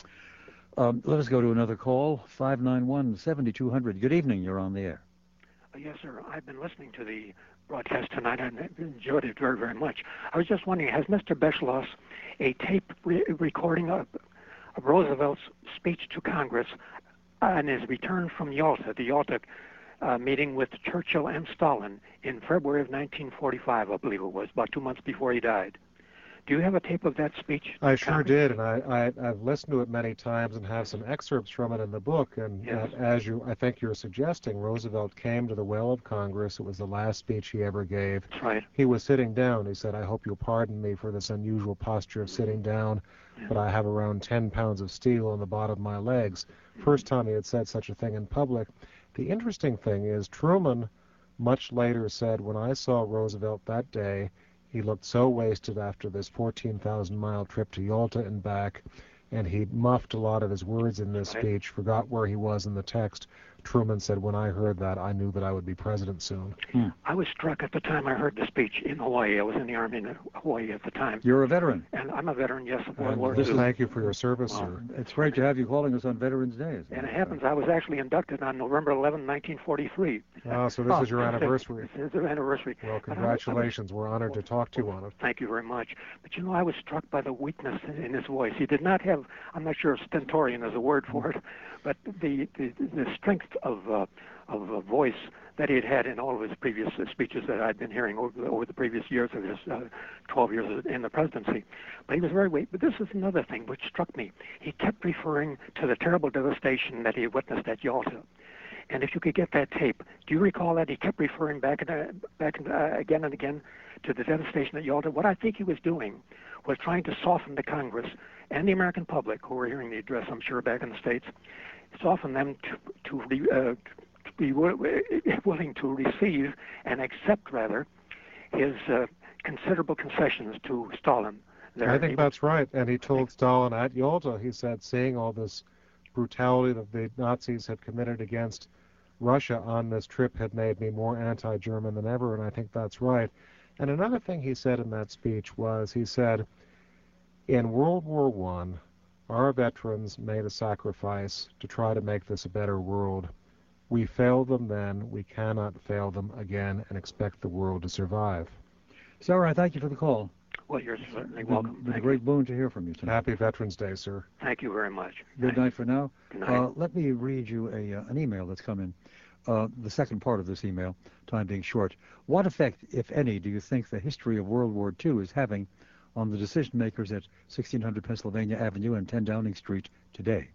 S1: Um, let us go to another call, five nine one, seven two zero zero. Good evening, you're on the air.
S11: Uh, yes, sir. I've been listening to the broadcast tonight and I've enjoyed it very, very much. I was just wondering, has Mister Beschloss a tape re- recording of, of Roosevelt's speech to Congress on his return from Yalta, the Yalta uh, meeting with Churchill and Stalin in February of nineteen forty-five, I believe it was, about two months before he died? Do you have a tape of that speech?
S2: I sure did, and I, I, I've listened to it many times and have some excerpts from it in the book. And
S11: yes.
S2: uh, as you, I think you're suggesting, Roosevelt came to the well of Congress. It was the last speech he ever gave.
S11: That's right.
S2: He was sitting down. He said, "I hope you'll pardon me for this unusual posture of sitting down, yeah. but I have around ten pounds of steel on the bottom of my legs." First time he had said such a thing in public. The interesting thing is Truman much later said, "When I saw Roosevelt that day, he looked so wasted after this fourteen thousand mile trip to Yalta and back, and he muffed a lot of his words in this speech, forgot where he was in the text." Truman said, "When I heard that, I knew that I would be president soon."
S11: Hmm. I was struck at the time I heard the speech in Hawaii. I was in the Army in Hawaii at the time.
S1: You're a veteran.
S11: And I'm a veteran, yes, of World
S2: and
S11: War
S2: this
S11: Two.
S2: Thank you for your service,
S11: well,
S2: sir.
S1: It's great to have you calling us on Veterans Day.
S11: And it happens, I was actually inducted on November eleventh, nineteen forty-three.
S2: Oh, so this
S11: oh,
S2: is your anniversary.
S11: This is the anniversary.
S2: Well, congratulations. We're honored to talk to you on it.
S11: Thank you very much. But, you know, I was struck by the weakness in his voice. He did not have of, I'm not sure if stentorian is a word for it, but the the, the strength of uh, of a voice that he had had in all of his previous uh, speeches that I'd been hearing over the, over the previous years of his uh, twelve years in the presidency. But he was very weak. But this is another thing which struck me. He kept referring to the terrible devastation that he had witnessed at Yalta. And if you could get that tape, do you recall that he kept referring back and uh, back and, uh, again and again to the devastation at Yalta? What I think he was doing was trying to soften the Congress and the American public, who were hearing the address, I'm sure, back in the States, soften them to to, re, uh, to be w- willing to receive and accept, rather, his uh, considerable concessions to Stalin. There.
S2: I think that's right. And he told Stalin at Yalta, he said, seeing all this brutality that the Nazis had committed against Russia on this trip had made me more anti-German than ever, and I think that's right. And another thing he said in that speech was, he said, in World War One, our veterans made a sacrifice to try to make this a better world. We failed them then, we cannot fail them again and expect the world to survive.
S1: Sarah, I thank you for the call.
S11: Well, you're certainly
S1: It's
S11: welcome.
S1: been a
S11: Thank
S1: great
S11: you.
S1: boon to hear from you tonight.
S2: Happy Veterans Day, sir.
S11: Thank you very much.
S1: Good
S11: Thank
S1: night for now.
S11: Good night.
S1: Uh, let me read you a uh, an email that's come in. Uh, the second part of this email, time being short. What effect, if any, do you think the history of World War Two is having on the decision makers at sixteen hundred Pennsylvania Avenue and ten Downing Street today?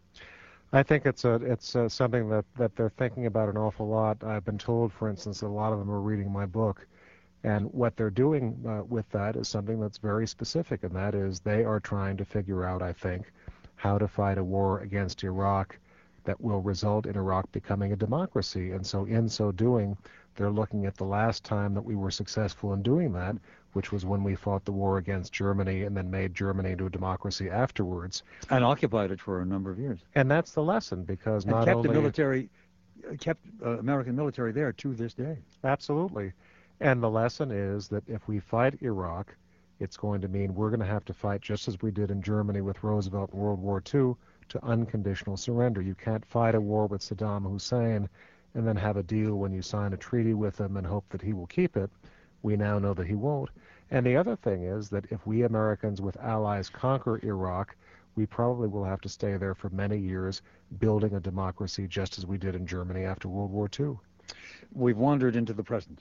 S2: I think it's a it's uh, something that, that they're thinking about an awful lot. I've been told, for instance, that a lot of them are reading my book. And what they're doing uh, with that is something that's very specific, and that is they are trying to figure out, I think, how to fight a war against Iraq that will result in Iraq becoming a democracy. And so in so doing, they're looking at the last time that we were successful in doing that, which was when we fought the war against Germany and then made Germany into a democracy afterwards.
S1: And occupied it for a number of years.
S2: And that's the lesson, because
S1: and
S2: not
S1: kept
S2: only...
S1: the military, kept uh, American military there to this day.
S2: Absolutely. And the lesson is that if we fight Iraq, it's going to mean we're going to have to fight, just as we did in Germany with Roosevelt in World War Two, to unconditional surrender. You can't fight a war with Saddam Hussein and then have a deal when you sign a treaty with him and hope that he will keep it. We now know that he won't. And the other thing is that if we Americans with allies conquer Iraq, we probably will have to stay there for many years building a democracy, just as we did in Germany after World War Two.
S1: We've wandered into the present.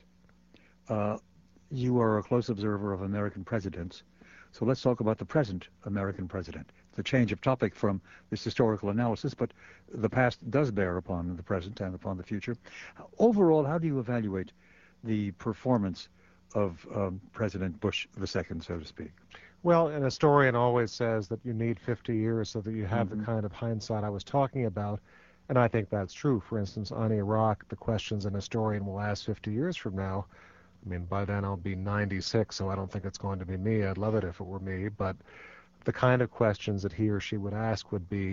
S1: Uh, you are a close observer of American presidents, so let's talk about the present American president. It's a change of topic from this historical analysis, but the past does bear upon the present and upon the future. Overall, how do you evaluate the performance of um, President Bush the Second, so to speak?
S2: Well, an historian always says that you need fifty years so that you have
S1: Mm-hmm.
S2: the kind of hindsight I was talking about, and I think that's true. For instance, on Iraq, the questions an historian will ask fifty years from now, I mean, by then I'll be ninety-six, so I don't think it's going to be me. I'd love it if it were me. But the kind of questions that he or she would ask would be,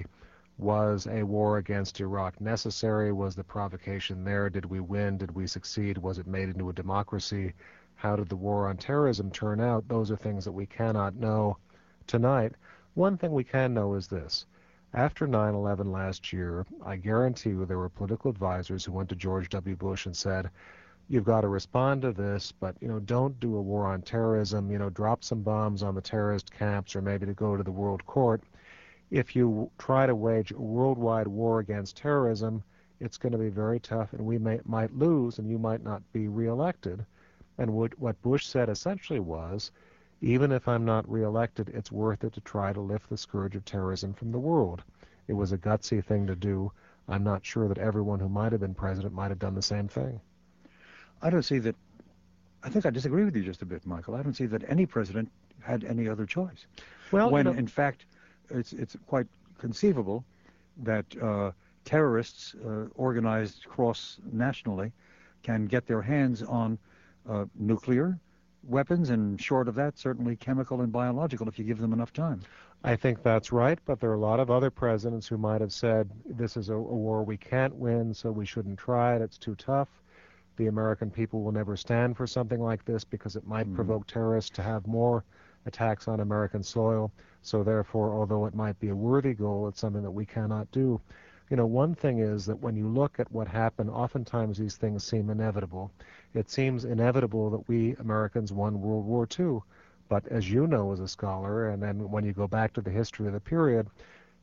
S2: was a war against Iraq necessary? Was the provocation there? Did we win? Did we succeed? Was it made into a democracy? How did the war on terrorism turn out? Those are things that we cannot know tonight. One thing we can know is this. After nine eleven last year, I guarantee you there were political advisors who went to George W. Bush and said, you've got to respond to this, but, you know, don't do a war on terrorism, you know, drop some bombs on the terrorist camps or maybe to go to the World Court. If you try to wage a worldwide war against terrorism, it's going to be very tough and we may, might lose and you might not be reelected. And what, what Bush said essentially was, even if I'm not reelected, it's worth it to try to lift the scourge of terrorism from the world. It was a gutsy thing to do. I'm not sure that everyone who might have been president might have done the same thing.
S1: I don't see that. I think I disagree with you just a bit, Michael. I don't see that any president had any other choice.
S2: Well,
S1: when
S2: you know,
S1: in fact, it's it's quite conceivable that uh, terrorists uh, organized cross-nationally can get their hands on uh, nuclear weapons, and short of that, certainly chemical and biological, if you give them enough time.
S2: I think that's right, but there are a lot of other presidents who might have said, this is a, a war we can't win, so we shouldn't try it, it's too tough. The American people will never stand for something like this because it might mm. provoke terrorists to have more attacks on American soil. So therefore, although it might be a worthy goal, it's something that we cannot do. You know, one thing is that when you look at what happened, oftentimes these things seem inevitable. It seems inevitable that we Americans won World War Two. But as you know as a scholar, and then when you go back to the history of the period,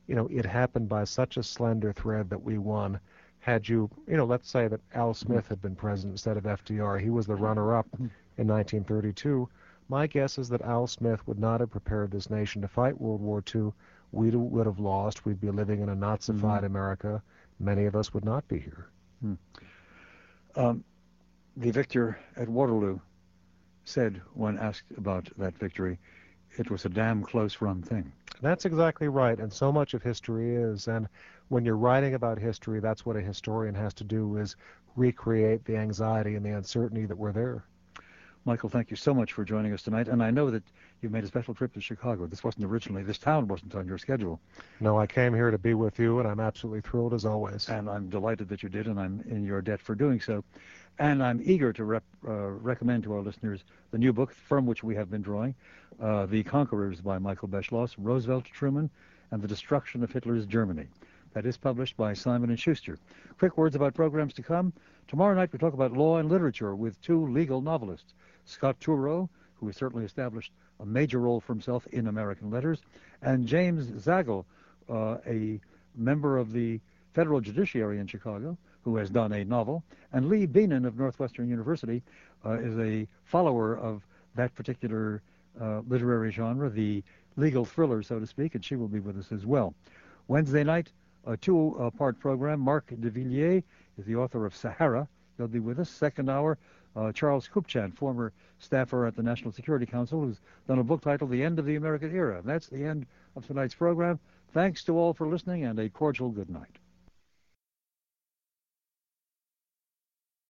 S2: you know, it happened by such a slender thread that we won. Had you, you know, let's say that Al Smith had been president instead of F D R, he was the runner-up in nineteen thirty-two, my guess is that Al Smith would not have prepared this nation to fight World War Two. We would have lost. We'd be living in a Nazified mm-hmm. America. Many of us would not be here.
S1: Hmm. Um, the victor at Waterloo said, when asked about that victory, it was a damn close run thing.
S2: That's exactly right, and so much of history is. And when you're writing about history, that's what a historian has to do, is recreate the anxiety and the uncertainty that were there.
S1: Michael, thank you so much for joining us tonight. And I know that you made a special trip to Chicago. This wasn't originally, this town wasn't on your schedule.
S2: No, I came here to be with you, and I'm absolutely thrilled as always.
S1: And I'm delighted that you did, and I'm in your debt for doing so. And I'm eager to rep, uh, recommend to our listeners the new book from which we have been drawing, uh, The Conquerors by Michael Beschloss, Roosevelt to Truman, and the Destruction of Hitler's Germany. That is published by Simon and Schuster. Quick words about programs to come. Tomorrow night we talk about law and literature with two legal novelists, Scott Turow, who has certainly established a major role for himself in American letters, and James Zagel, uh, a member of the federal judiciary in Chicago, who has done a novel, and Lee Beenan of Northwestern University uh, is a follower of that particular uh, literary genre, the legal thriller, so to speak, and she will be with us as well. Wednesday night, a two-part program. Marc de Villiers is the author of Sahara. He'll be with us. Second hour, uh, Charles Kupchan, former staffer at the National Security Council, who's done a book titled The End of the American Era. And that's the end of tonight's program. Thanks to all for listening, and a cordial good night.